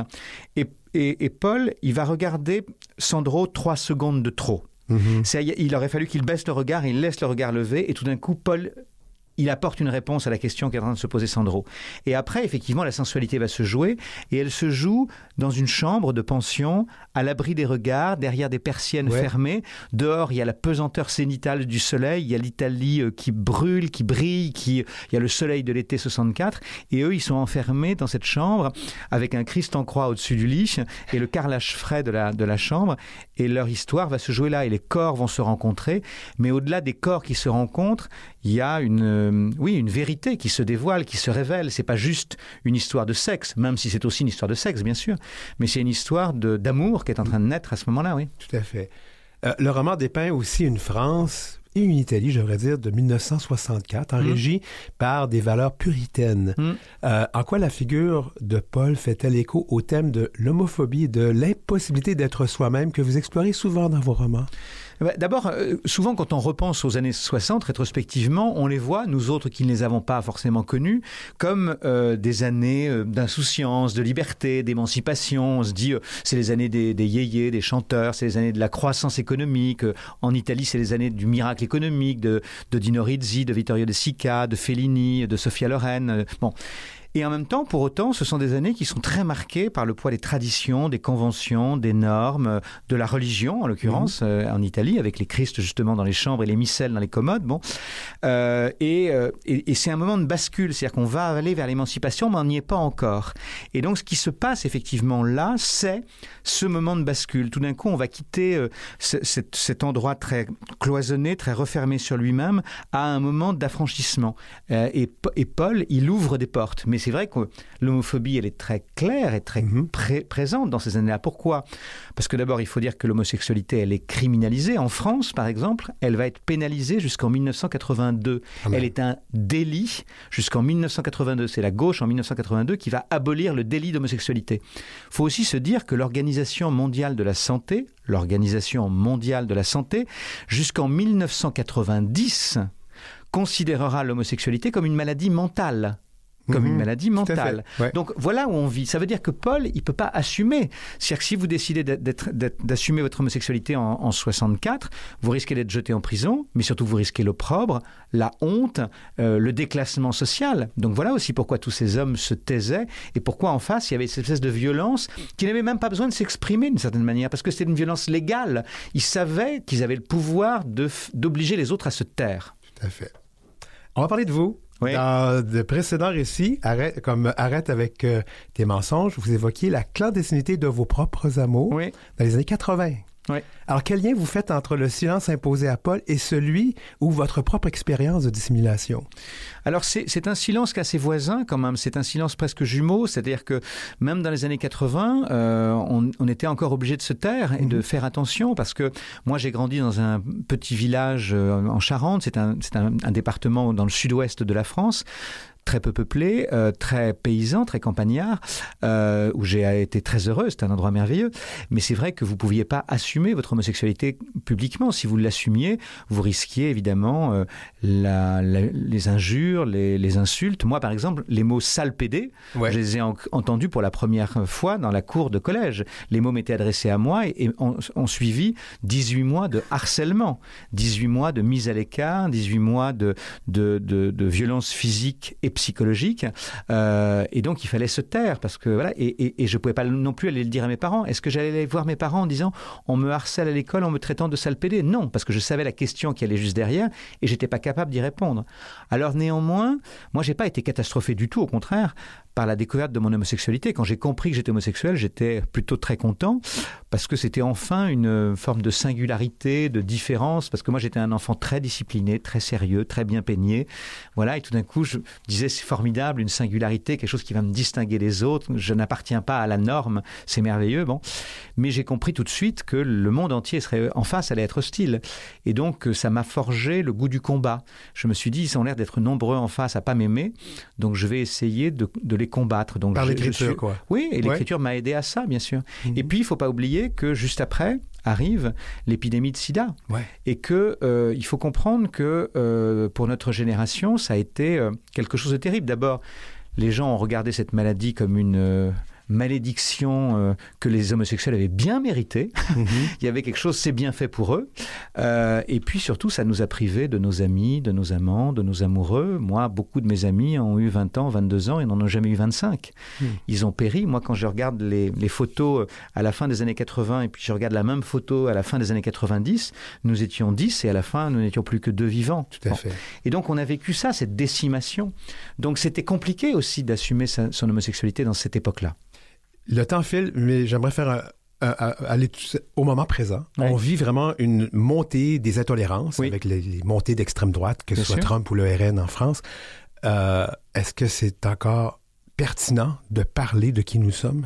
Et Paul, il va regarder Sandro 3 secondes de trop. Il aurait fallu qu'il baisse le regard, il laisse le regard levé, et tout d'un coup, Paul, il apporte une réponse à la question qu'est en train de se poser Sandro. Et après, effectivement, la sensualité va se jouer, et elle se joue dans une chambre de pension, à l'abri des regards, derrière des persiennes fermées. Dehors, il y a la pesanteur zénitale du soleil, il y a l'Italie qui brûle, qui brille, il y a le soleil de l'été 64, et eux, ils sont enfermés dans cette chambre, avec un Christ en croix au-dessus du lit, et le carrelage frais de la chambre, et leur histoire va se jouer là, et les corps vont se rencontrer, mais au-delà des corps qui se rencontrent, il y a une vérité qui se dévoile, qui se révèle. C'est pas juste une histoire de sexe, même si c'est aussi une histoire de sexe, bien sûr, mais c'est une histoire d'amour qui est en train de naître à ce moment-là, oui. Tout à fait. Le roman dépeint aussi une France et une Italie, je devrais dire, de 1964, régie par des valeurs puritaines. En quoi la figure de Paul fait-elle écho au thème de l'homophobie et de l'impossibilité d'être soi-même que vous explorez souvent dans vos romans? D'abord, souvent quand on repense aux années 60, rétrospectivement, on les voit, nous autres qui ne les avons pas forcément connues, comme des années d'insouciance, de liberté, d'émancipation. On se dit, c'est les années des yéyés, des chanteurs, c'est les années de la croissance économique. En Italie, c'est les années du miracle économique, de Dino Risi, de Vittorio De Sica, de Fellini, de Sophia Loren. Bon. Et en même temps, pour autant, ce sont des années qui sont très marquées par le poids des traditions, des conventions, des normes, de la religion, en l'occurrence, en Italie, avec les Christ justement dans les chambres et les missels dans les commodes. Bon. Et c'est un moment de bascule, c'est-à-dire qu'on va aller vers l'émancipation, mais on n'y est pas encore. Et donc, ce qui se passe effectivement là, c'est ce moment de bascule. Tout d'un coup, on va quitter cet endroit très cloisonné, très refermé sur lui-même, à un moment d'affranchissement. Et Paul, il ouvre des portes. Mais c'est vrai que l'homophobie, elle est très claire et très présente dans ces années-là. Pourquoi ? Parce que d'abord, il faut dire que l'homosexualité, elle est criminalisée. En France, par exemple, elle va être pénalisée jusqu'en 1982. Elle est un délit jusqu'en 1982. C'est la gauche, en 1982, qui va abolir le délit d'homosexualité. Il faut aussi se dire que l'Organisation mondiale de la santé, jusqu'en 1990, considérera l'homosexualité comme une maladie mentale. Une maladie mentale. Ouais. Donc voilà où on vit. Ça veut dire que Paul, il peut pas assumer. C'est-à-dire que si vous décidez d'assumer votre homosexualité en 64, vous risquez d'être jeté en prison, mais surtout vous risquez l'opprobre, la honte, le déclassement social. Donc voilà aussi pourquoi tous ces hommes se taisaient et pourquoi en face il y avait cette espèce de violence qui n'avait même pas besoin de s'exprimer d'une certaine manière, parce que c'était une violence légale. Ils savaient qu'ils avaient le pouvoir d'obliger les autres à se taire. Tout à fait. On va parler de vous. Oui. Dans de précédents récits, Arrête avec tes mensonges, vous évoquiez la clandestinité de vos propres amours dans les années 80. Oui. Alors, quel lien vous faites entre le silence imposé à Paul et celui ou votre propre expérience de dissimulation? Alors, c'est un silence qui est assez voisin quand même. C'est un silence presque jumeau. C'est-à-dire que même dans les années 80, on était encore obligé de se taire et de faire attention parce que moi, j'ai grandi dans un petit village en Charente. C'est un département dans le sud-ouest de la France, très peu peuplé, très paysan, très campagnard, où j'ai été très heureux, c'est un endroit merveilleux. Mais c'est vrai que vous ne pouviez pas assumer votre homosexualité publiquement. Si vous l'assumiez, vous risquiez évidemment les injures, les insultes. Moi, par exemple, les mots « sale pédé », je les ai entendus pour la première fois dans la cour de collège. Les mots m'étaient adressés à moi et ont suivi 18 mois de harcèlement, 18 mois de mise à l'écart, 18 mois de violence physique et psychologique, et donc il fallait se taire parce que voilà, et je pouvais pas non plus aller le dire à mes parents. Est-ce que j'allais aller voir mes parents en disant on me harcèle à l'école en me traitant de sale pédé? Non, parce que je savais la question qui allait juste derrière et j'étais pas capable d'y répondre. Alors néanmoins, moi j'ai pas été catastrophé du tout, au contraire, par la découverte de mon homosexualité. Quand j'ai compris que j'étais homosexuel, j'étais plutôt très content parce que c'était enfin une forme de singularité, de différence, parce que moi j'étais un enfant très discipliné, très sérieux, très bien peigné, voilà, et tout d'un coup je disais c'est formidable, une singularité, quelque chose qui va me distinguer des autres, je n'appartiens pas à la norme, c'est merveilleux, bon. Mais j'ai compris tout de suite que le monde entier serait en face, allait être hostile, et donc ça m'a forgé le goût du combat. Je me suis dit, ils ont l'air d'être nombreux en face à pas m'aimer, donc je vais essayer de les combattre. Donc par l'écriture, quoi. Oui, et l'écriture m'a aidé à ça, bien sûr. Et puis, il ne faut pas oublier que juste après arrive l'épidémie de sida. Et que il faut comprendre que pour notre génération, ça a été quelque chose de terrible. D'abord, les gens ont regardé cette maladie comme une malédiction que les homosexuels avaient bien méritée. Il y avait quelque chose, c'est bien fait pour eux. Et puis surtout, ça nous a privés de nos amis, de nos amants, de nos amoureux. Moi, beaucoup de mes amis ont eu 20 ans, 22 ans et n'en ont jamais eu 25. Ils ont péri. Moi, quand je regarde les photos à la fin des années 80 et puis je regarde la même photo à la fin des années 90, nous étions 10 et à la fin, nous n'étions plus que 2 vivants. Tout à fait. Et donc, on a vécu ça, cette décimation. Donc, c'était compliqué aussi d'assumer son homosexualité dans cette époque-là. Le temps file, mais j'aimerais faire aller au moment présent. On vit vraiment une montée des intolérances avec les montées d'extrême droite, que ce soit Trump ou le RN en France. Est-ce que c'est encore pertinent de parler de qui nous sommes?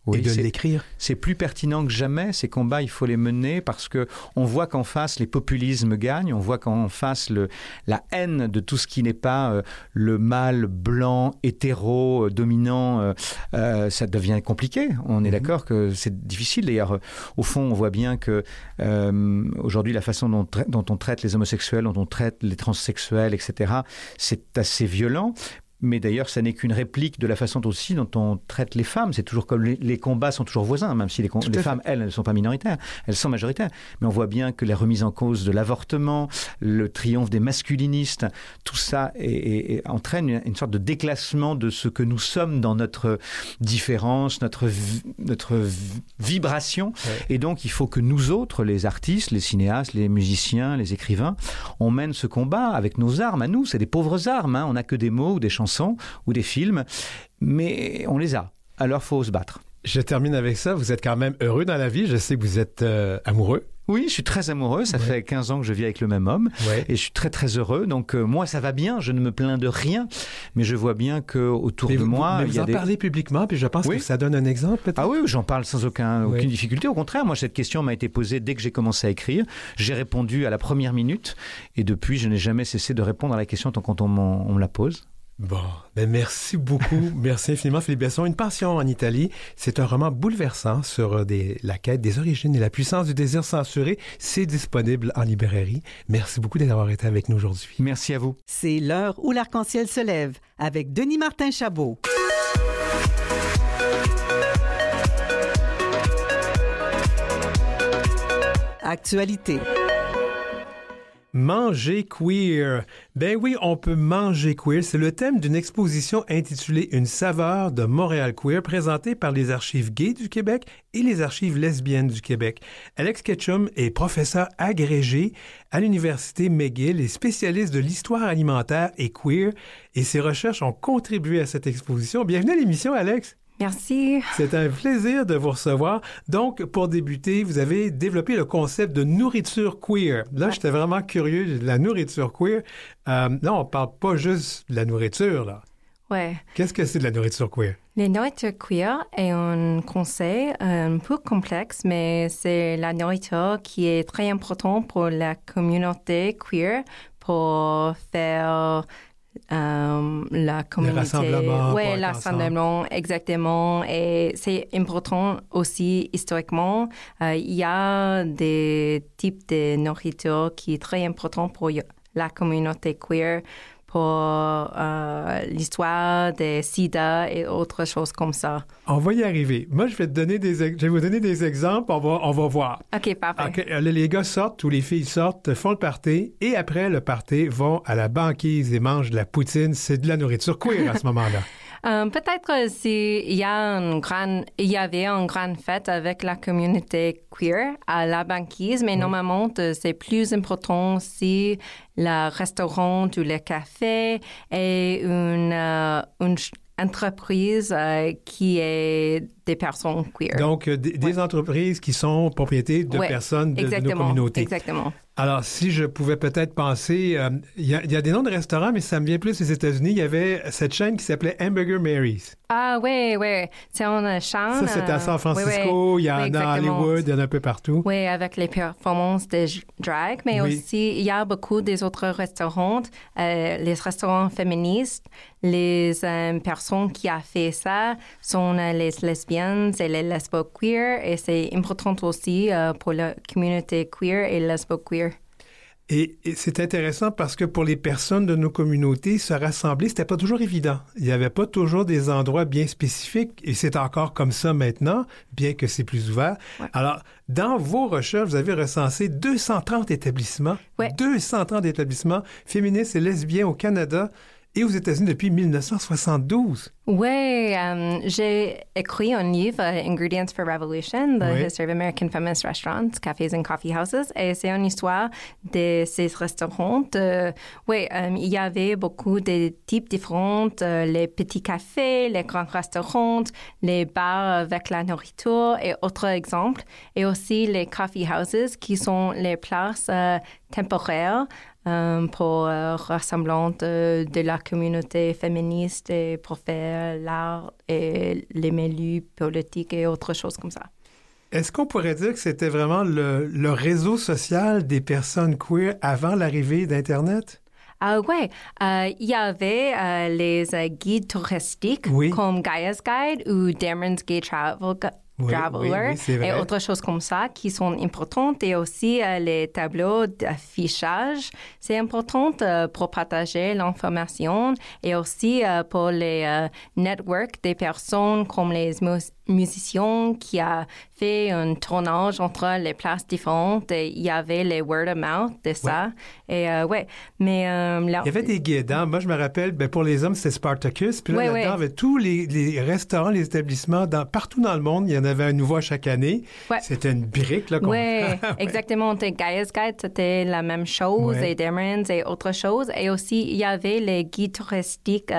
et de l'écrire. C'est plus pertinent que jamais. Ces combats, il faut les mener parce que on voit qu'en face, les populismes gagnent. On voit qu'en face, la haine de tout ce qui n'est pas le mâle blanc, hétéro, dominant, ça devient compliqué. On est d'accord que c'est difficile. D'ailleurs, au fond, on voit bien que aujourd'hui, la façon dont on traite les homosexuels, dont on traite les transsexuels, etc., c'est assez violent. Mais d'ailleurs, ça n'est qu'une réplique de la façon aussi dont on traite les femmes. C'est toujours comme les combats sont toujours voisins, même si les femmes, elles ne sont pas minoritaires, elles sont majoritaires. Mais on voit bien que la remise en cause de l'avortement, le triomphe des masculinistes, tout ça entraîne une sorte de déclassement de ce que nous sommes dans notre différence, notre vibration. Ouais. Et donc, il faut que nous autres, les artistes, les cinéastes, les musiciens, les écrivains, on mène ce combat avec nos armes à nous. C'est des pauvres armes. On n'a que des mots ou des chansons ou des films, mais on les a. Alors, il faut se battre. Je termine avec ça. Vous êtes quand même heureux dans la vie. Je sais que vous êtes amoureux. Oui, je suis très amoureux. Ça fait 15 ans que je vis avec le même homme. Ouais. Et je suis très, très heureux. Donc, moi, ça va bien. Je ne me plains de rien. Mais je vois bien qu'autour de moi... Mais vous en parlez publiquement, puis je pense que ça donne un exemple, peut-être? Ah oui, j'en parle sans aucune difficulté. Au contraire, moi, cette question m'a été posée dès que j'ai commencé à écrire. J'ai répondu à la première minute. Et depuis, je n'ai jamais cessé de répondre à la question tant quand on me la pose. Bon, merci beaucoup. Merci infiniment, Philippe Besson. Une passion en Italie, c'est un roman bouleversant sur la quête des origines et la puissance du désir censuré. C'est disponible en librairie. Merci beaucoup d'avoir été avec nous aujourd'hui. Merci à vous. C'est l'heure où l'arc-en-ciel se lève avec Denis Martin Chabot. Actualité. Manger queer. Ben oui, on peut manger queer. C'est le thème d'une exposition intitulée Une saveur de Montréal queer présentée par les archives gays du Québec et les archives lesbiennes du Québec. Alex Ketchum est professeur agrégé à l'Université McGill et spécialiste de l'histoire alimentaire et queer et ses recherches ont contribué à cette exposition. Bienvenue à l'émission, Alex. Merci. C'est un plaisir de vous recevoir. Donc, pour débuter, vous avez développé le concept de nourriture queer. Là, j'étais vraiment curieux de la nourriture queer. Là, on parle pas juste de la nourriture, là. Ouais. Qu'est-ce que c'est de la nourriture queer? La nourriture queer est un concept un peu complexe, mais c'est la nourriture qui est très importante pour la communauté queer pour faire... la communauté. Le rassemblement. Oui, le rassemblement, exactement. Et c'est important aussi historiquement. Il y a des types de nourriture qui est très important pour la communauté queer, pour l'histoire des sida et autres choses comme ça. On va y arriver. Moi, je vais vous donner des exemples. On va voir. OK, parfait. Okay. Les gars sortent ou les filles sortent, font le party et après le party, vont à la banquise et mangent de la poutine. C'est de la nourriture queer à ce moment-là. Peut-être s'il y avait une grande fête avec la communauté queer à la banquise, mais normalement, c'est plus important si le restaurant ou le café est une entreprise qui est des personnes queer. Donc, des entreprises qui sont propriétés de personnes de nos communautés. Exactement. Alors, si je pouvais peut-être penser, il y a des noms de restaurants, mais ça me vient plus des États-Unis. Il y avait cette chaîne qui s'appelait Hamburger Mary's. Ah oui. C'est une chaîne. Ça, c'était à San Francisco. Il y en a à Hollywood, il y en a un peu partout. Oui, avec les performances de drag, mais aussi, il y a beaucoup des autres restaurants, les restaurants féministes. Les personnes qui ont fait ça sont les lesbiennes et les lesbo-queer, et c'est important aussi pour la communauté queer et lesbo-queer. Et c'est intéressant parce que pour les personnes de nos communautés, se rassembler, c'était pas toujours évident. Il n'y avait pas toujours des endroits bien spécifiques et c'est encore comme ça maintenant, bien que c'est plus ouvert. Ouais. Alors, dans vos recherches, vous avez recensé 230 établissements, 230 établissements féministes et lesbiens au Canada et aux États-Unis depuis 1972. Oui, j'ai écrit un livre, Ingredients for Revolution, The History of American Feminist Restaurants, Cafés and Coffee Houses, et c'est une histoire de ces restaurants. Il y avait beaucoup de types différents, les petits cafés, les grands restaurants, les bars avec la nourriture et autres exemples, et aussi les coffee houses qui sont les places temporaires pour rassemblement de la communauté féministe et pour faire l'art et les milieux politiques et autres choses comme ça. Est-ce qu'on pourrait dire que c'était vraiment le réseau social des personnes queer avant l'arrivée d'Internet? Oui, il y avait les guides touristiques comme Gaia's Guide ou Dameron's Gay Traveler et autres choses comme ça qui sont importantes. Et aussi les tableaux d'affichage, c'est important pour partager l'information et aussi pour les networks des personnes comme les musiciens qui a fait un tournage entre les places différentes et il y avait les word of mouth de ça. Et mais il y avait des guides, hein? Moi je me rappelle, pour les hommes c'était Spartacus, puis là là-dedans il y avait tous les restaurants, les établissements partout dans le monde, il y en avait un nouveau à chaque année. C'était une brique là. Exactement. Gaia's Guide c'était la même chose et Dameron's et autre chose. Et aussi il y avait les guides touristiques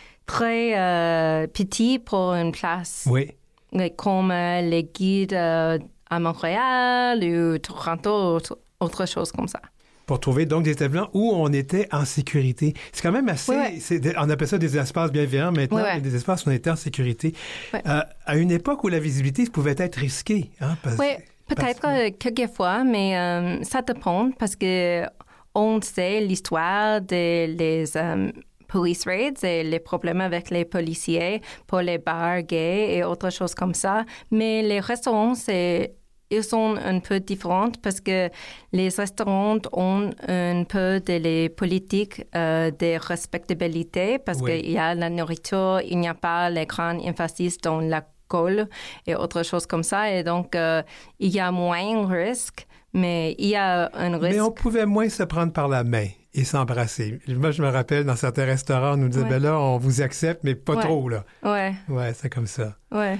très petits pour une place. Oui. Comme les guides à Montréal ou Toronto, autre chose comme ça. Pour trouver donc des établissements où on était en sécurité. C'est quand même assez... on appelle ça des espaces bienveillants maintenant, mais des espaces où on était en sécurité. À une époque où la visibilité pouvait être risquée. Hein, peut-être quelquefois, mais ça dépend parce que on sait l'histoire des police raids et les problèmes avec les policiers pour les bars gays et autres choses comme ça. Mais les restaurants, ils sont un peu différents parce que les restaurants ont un peu les politiques de respectabilité parce qu'il y a la nourriture, il n'y a pas les grands emphasis dans l'alcool et autres choses comme ça. Et donc, il y a moins de risques, mais il y a un risque. Mais on pouvait moins se prendre par la main et s'embrasser. Moi, je me rappelle, dans certains restaurants, on nous disait, là, on vous accepte, mais pas trop, là. Ouais, c'est comme ça.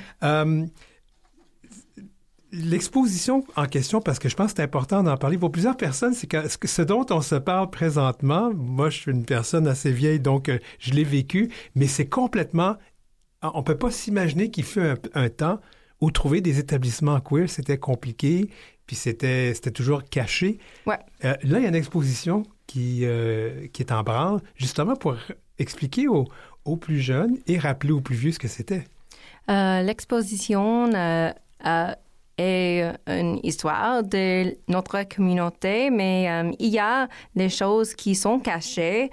L'exposition en question, parce que je pense que c'est important d'en parler pour plusieurs personnes, c'est que ce dont on se parle présentement, moi, je suis une personne assez vieille, donc je l'ai vécu, mais c'est complètement... On peut pas s'imaginer qu'il fut un temps où trouver des établissements queer, c'était compliqué, puis c'était toujours caché. Là, il y a une exposition qui est en branle, justement pour expliquer aux plus jeunes et rappeler aux plus vieux ce que c'était. L'exposition est une histoire de notre communauté, mais il y a des choses qui sont cachées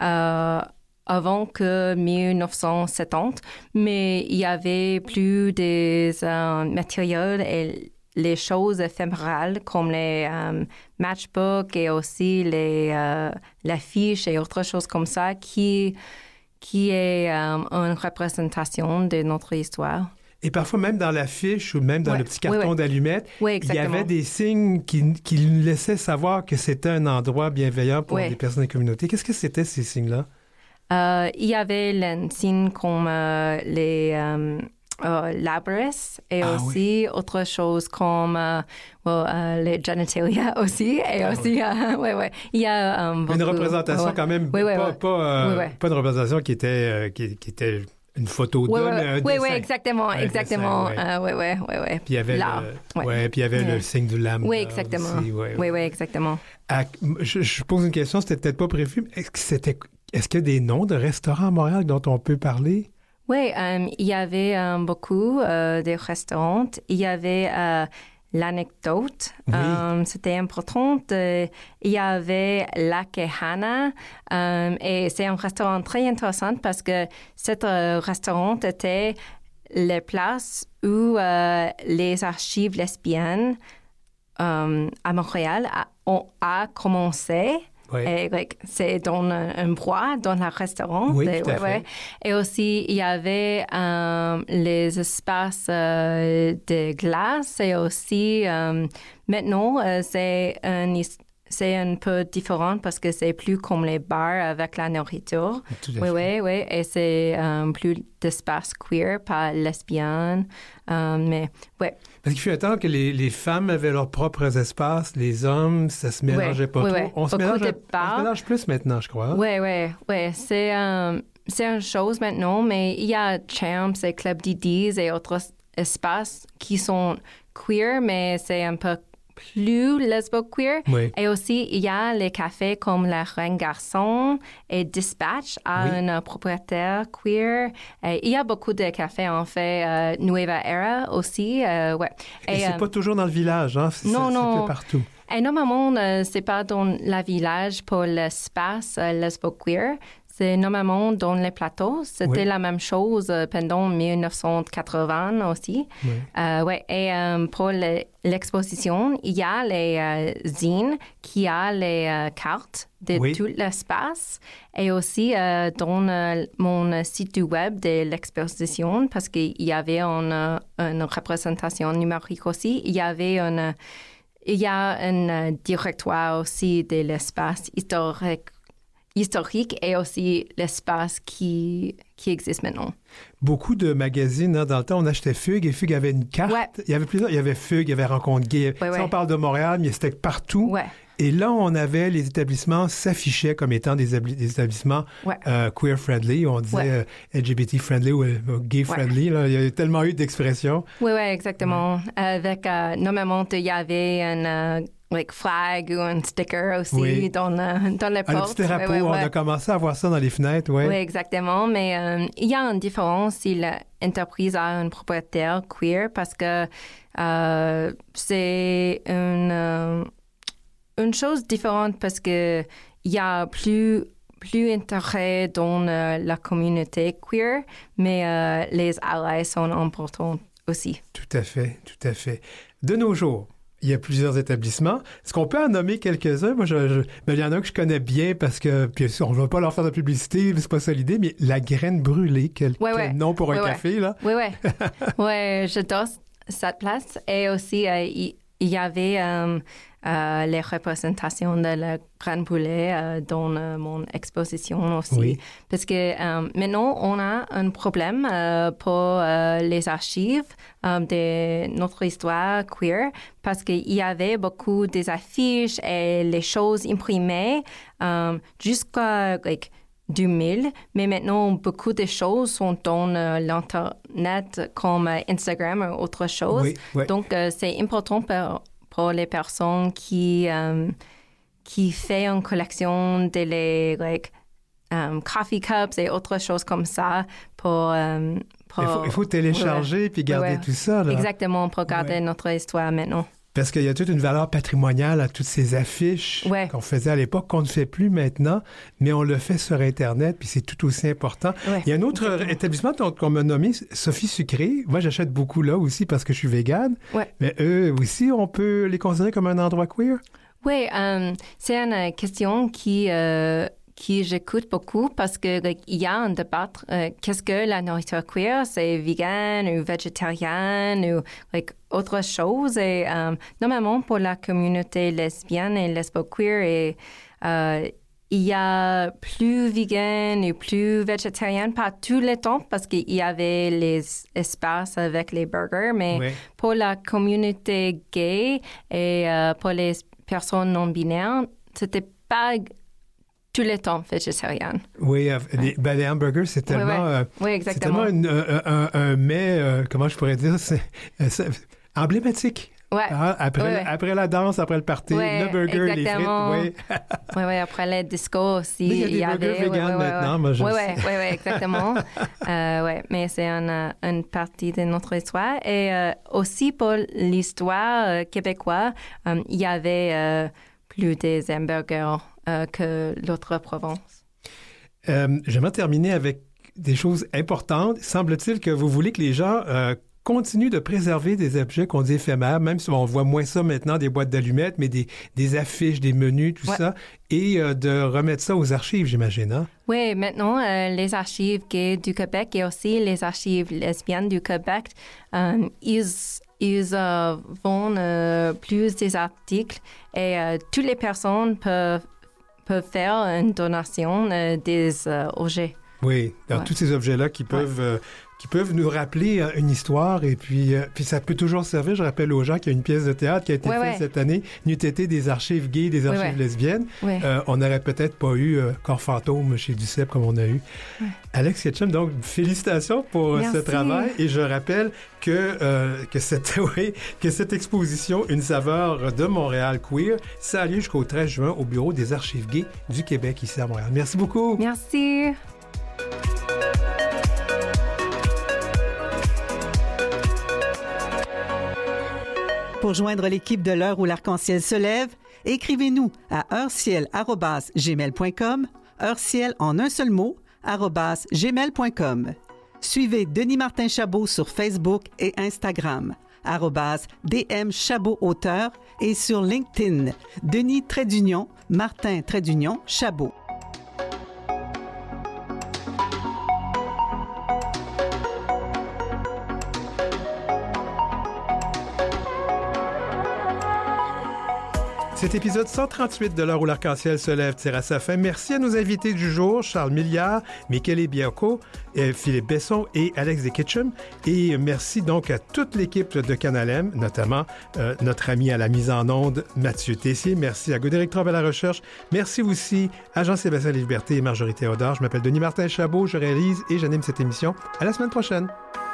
avant que 1970, mais il y avait plus des matériaux et les choses éphémérales comme les matchbooks et aussi l'affiche et autres choses comme ça qui est une représentation de notre histoire. Et parfois, même dans l'affiche ou même dans le petit carton d'allumettes, il y avait des signes qui nous laissaient savoir que c'était un endroit bienveillant pour les personnes des communautés. Qu'est-ce que c'était, ces signes-là? Il y avait les signes comme les labris et aussi autre chose comme les genitalia aussi. Et aussi, il y a beaucoup, une représentation quand même, pas une représentation qui était une photo d'homme. Oui, exactement. Puis il y avait le signe du lame. Oui, exactement. Oui, exactement. Je pose une question, c'était peut-être pas prévu. Est-ce qu'il y a des noms de restaurants à Montréal dont on peut parler? Oui, il y avait beaucoup de restaurants. Il y avait l'anecdote. C'était important. Il y avait La Quejana. Et c'est un restaurant très intéressant parce que ce restaurant était les places où les archives lesbiennes à Montréal ont commencé. Et, c'est dans un bois, dans un restaurant. Et aussi, il y avait les espaces de glace et aussi, maintenant, c'est un peu différent parce que c'est plus comme les bars avec la nourriture. Et c'est plus d'espace queer, pas lesbienne. Parce qu'il fut un temps que les femmes avaient leurs propres espaces, les hommes, ça se mélangeait pas trop. On se mélange plus maintenant, je crois. C'est une chose maintenant, mais il y a Champs et Club Didi's et autres espaces qui sont queer, mais c'est un peu plus lesbo-queer. Oui. Et aussi, il y a les cafés comme La Reine Garçon et Dispatch à un propriétaire queer. Et il y a beaucoup de cafés, en fait. Nueva Era aussi, ouais. Et c'est pas toujours dans le village, hein? C'est fait partout. Et normalement, c'est pas dans le village pour l'espace lesbo-queer. C'est normalement dans les plateaux. C'était la même chose pendant 1980 aussi. Oui. Et pour l'exposition, il y a les zines qui a les cartes de tout l'espace. Et aussi dans mon site web de l'exposition, parce qu'il y avait une représentation numérique aussi, il y a un directoire aussi de l'espace historique et aussi l'espace qui existe maintenant. Beaucoup de magazines, hein, dans le temps, on achetait Fugue et Fugue avait une carte. Ouais. Il y avait plusieurs. Il y avait Fugue, il y avait Rencontre Gay. On parle de Montréal, mais c'était partout. Ouais. Et là, on avait les établissements s'affichaient comme étant des établissements queer-friendly. On disait LGBT-friendly ou gay-friendly. Là. Il y a tellement eu d'expressions. Oui, exactement. Avec, normalement, il y avait un flag ou un sticker aussi dans les portes. Le petit drapeau, on a commencé à voir ça dans les fenêtres. Oui, exactement. Mais il y a une différence si l'entreprise a un propriétaire queer parce que c'est une chose différente parce que il y a plus d'intérêt dans la communauté queer, mais les alliés sont importants aussi. Tout à fait. De nos jours, il y a plusieurs établissements. Est-ce qu'on peut en nommer quelques-uns? Moi, il y en a un que je connais bien parce que, puis on ne va pas leur faire de publicité, c'est pas ça l'idée, mais La Graine Brûlée, quel nom pour un café, là? Oui. Oui, j'adore cette place. Et aussi, il y avait les représentations de La Graine Brûlée dans mon exposition aussi. Oui. Parce que maintenant, on a un problème pour les archives de notre histoire queer parce qu'il y avait beaucoup des affiches et les choses imprimées jusqu'à 2000, mais maintenant, beaucoup de choses sont dans l'Internet comme Instagram ou autre chose. Oui. Donc, c'est important pour les personnes qui fait une collection de les coffee cups et autres choses comme ça il faut télécharger puis garder tout ça. Là. Exactement, pour garder notre histoire maintenant. Parce qu'il y a toute une valeur patrimoniale à toutes ces affiches qu'on faisait à l'époque, qu'on ne fait plus maintenant, mais on le fait sur Internet, puis c'est tout aussi important. Ouais. Il y a un autre établissement qu'on m'a nommé, Sophie Sucré. Moi, j'achète beaucoup là aussi parce que je suis végane. Ouais. Mais eux aussi, on peut les considérer comme un endroit queer? Oui, c'est une question qui j'écoute beaucoup parce que il y a un débat qu'est-ce que la nourriture queer, c'est vegan ou végétarienne ou autre chose et normalement pour la communauté lesbienne et lesbo-queer et il y a plus vegan et plus végétarien pas tout le temps parce qu'il y avait les espaces avec les burgers mais pour la communauté gay et pour les personnes non binaires c'était pas tout le temps végétarien. Oui, les hamburgers, c'est tellement... Oui, exactement. C'est tellement un mets, comment je pourrais dire, c'est emblématique. Ouais. Hein? Après la danse, après le party, le burger, exactement. les frites, oui, après les discos aussi. Mais il y a des burgers véganes maintenant, moi je sais. Oui, exactement. Mais c'est une partie de notre histoire. Et aussi pour l'histoire québécoise, il y avait plus des hamburgers que l'autre province. J'aimerais terminer avec des choses importantes. Semble-t-il que vous voulez que les gens continuent de préserver des objets qu'on dit éphémères, même si on voit moins ça maintenant, des boîtes d'allumettes, mais des affiches, des menus, tout ça, et de remettre ça aux archives, j'imagine, hein? Oui, maintenant, les archives gays du Québec et aussi les archives lesbiennes du Québec, ils vendent plus des articles et toutes les personnes peuvent faire une donation des objets. Oui, dans tous ces objets-là qui peuvent nous rappeler une histoire et puis ça peut toujours servir. Je rappelle aux gens qu'il y a une pièce de théâtre qui a été faite cette année, n'eût été des archives gays, des archives lesbiennes. On n'aurait peut-être pas eu Corps fantôme chez Duceppe comme on a eu. Alex Ketchum, donc félicitations pour ce travail et je rappelle que cette exposition Une saveur de Montréal queer, ça a lieu jusqu'au 13 juin au bureau des archives gays du Québec ici à Montréal. Merci beaucoup. Merci. Pour joindre l'équipe de l'heure où l'arc-en-ciel se lève, écrivez-nous à heureciel@gmail.com, heureciel en un seul mot, @gmail.com. Suivez Denis Martin Chabot sur Facebook et Instagram, @DM Chabot Auteur et sur LinkedIn, Denis Martin Chabot. Cet épisode 138 de l'heure où l'arc-en-ciel se lève tire à sa fin. Merci à nos invités du jour, Charles Milliard, Michele Biocco, Philippe Besson et Alex de Ketchum. Et merci donc à toute l'équipe de Canal M, notamment notre ami à la mise en onde, Mathieu Tessier. Merci à Godéric Traube à la recherche. Merci aussi à Jean-Sébastien Liberté et Marjorie Théodore. Je m'appelle Denis Martin Chabot, je réalise et j'anime cette émission. À la semaine prochaine.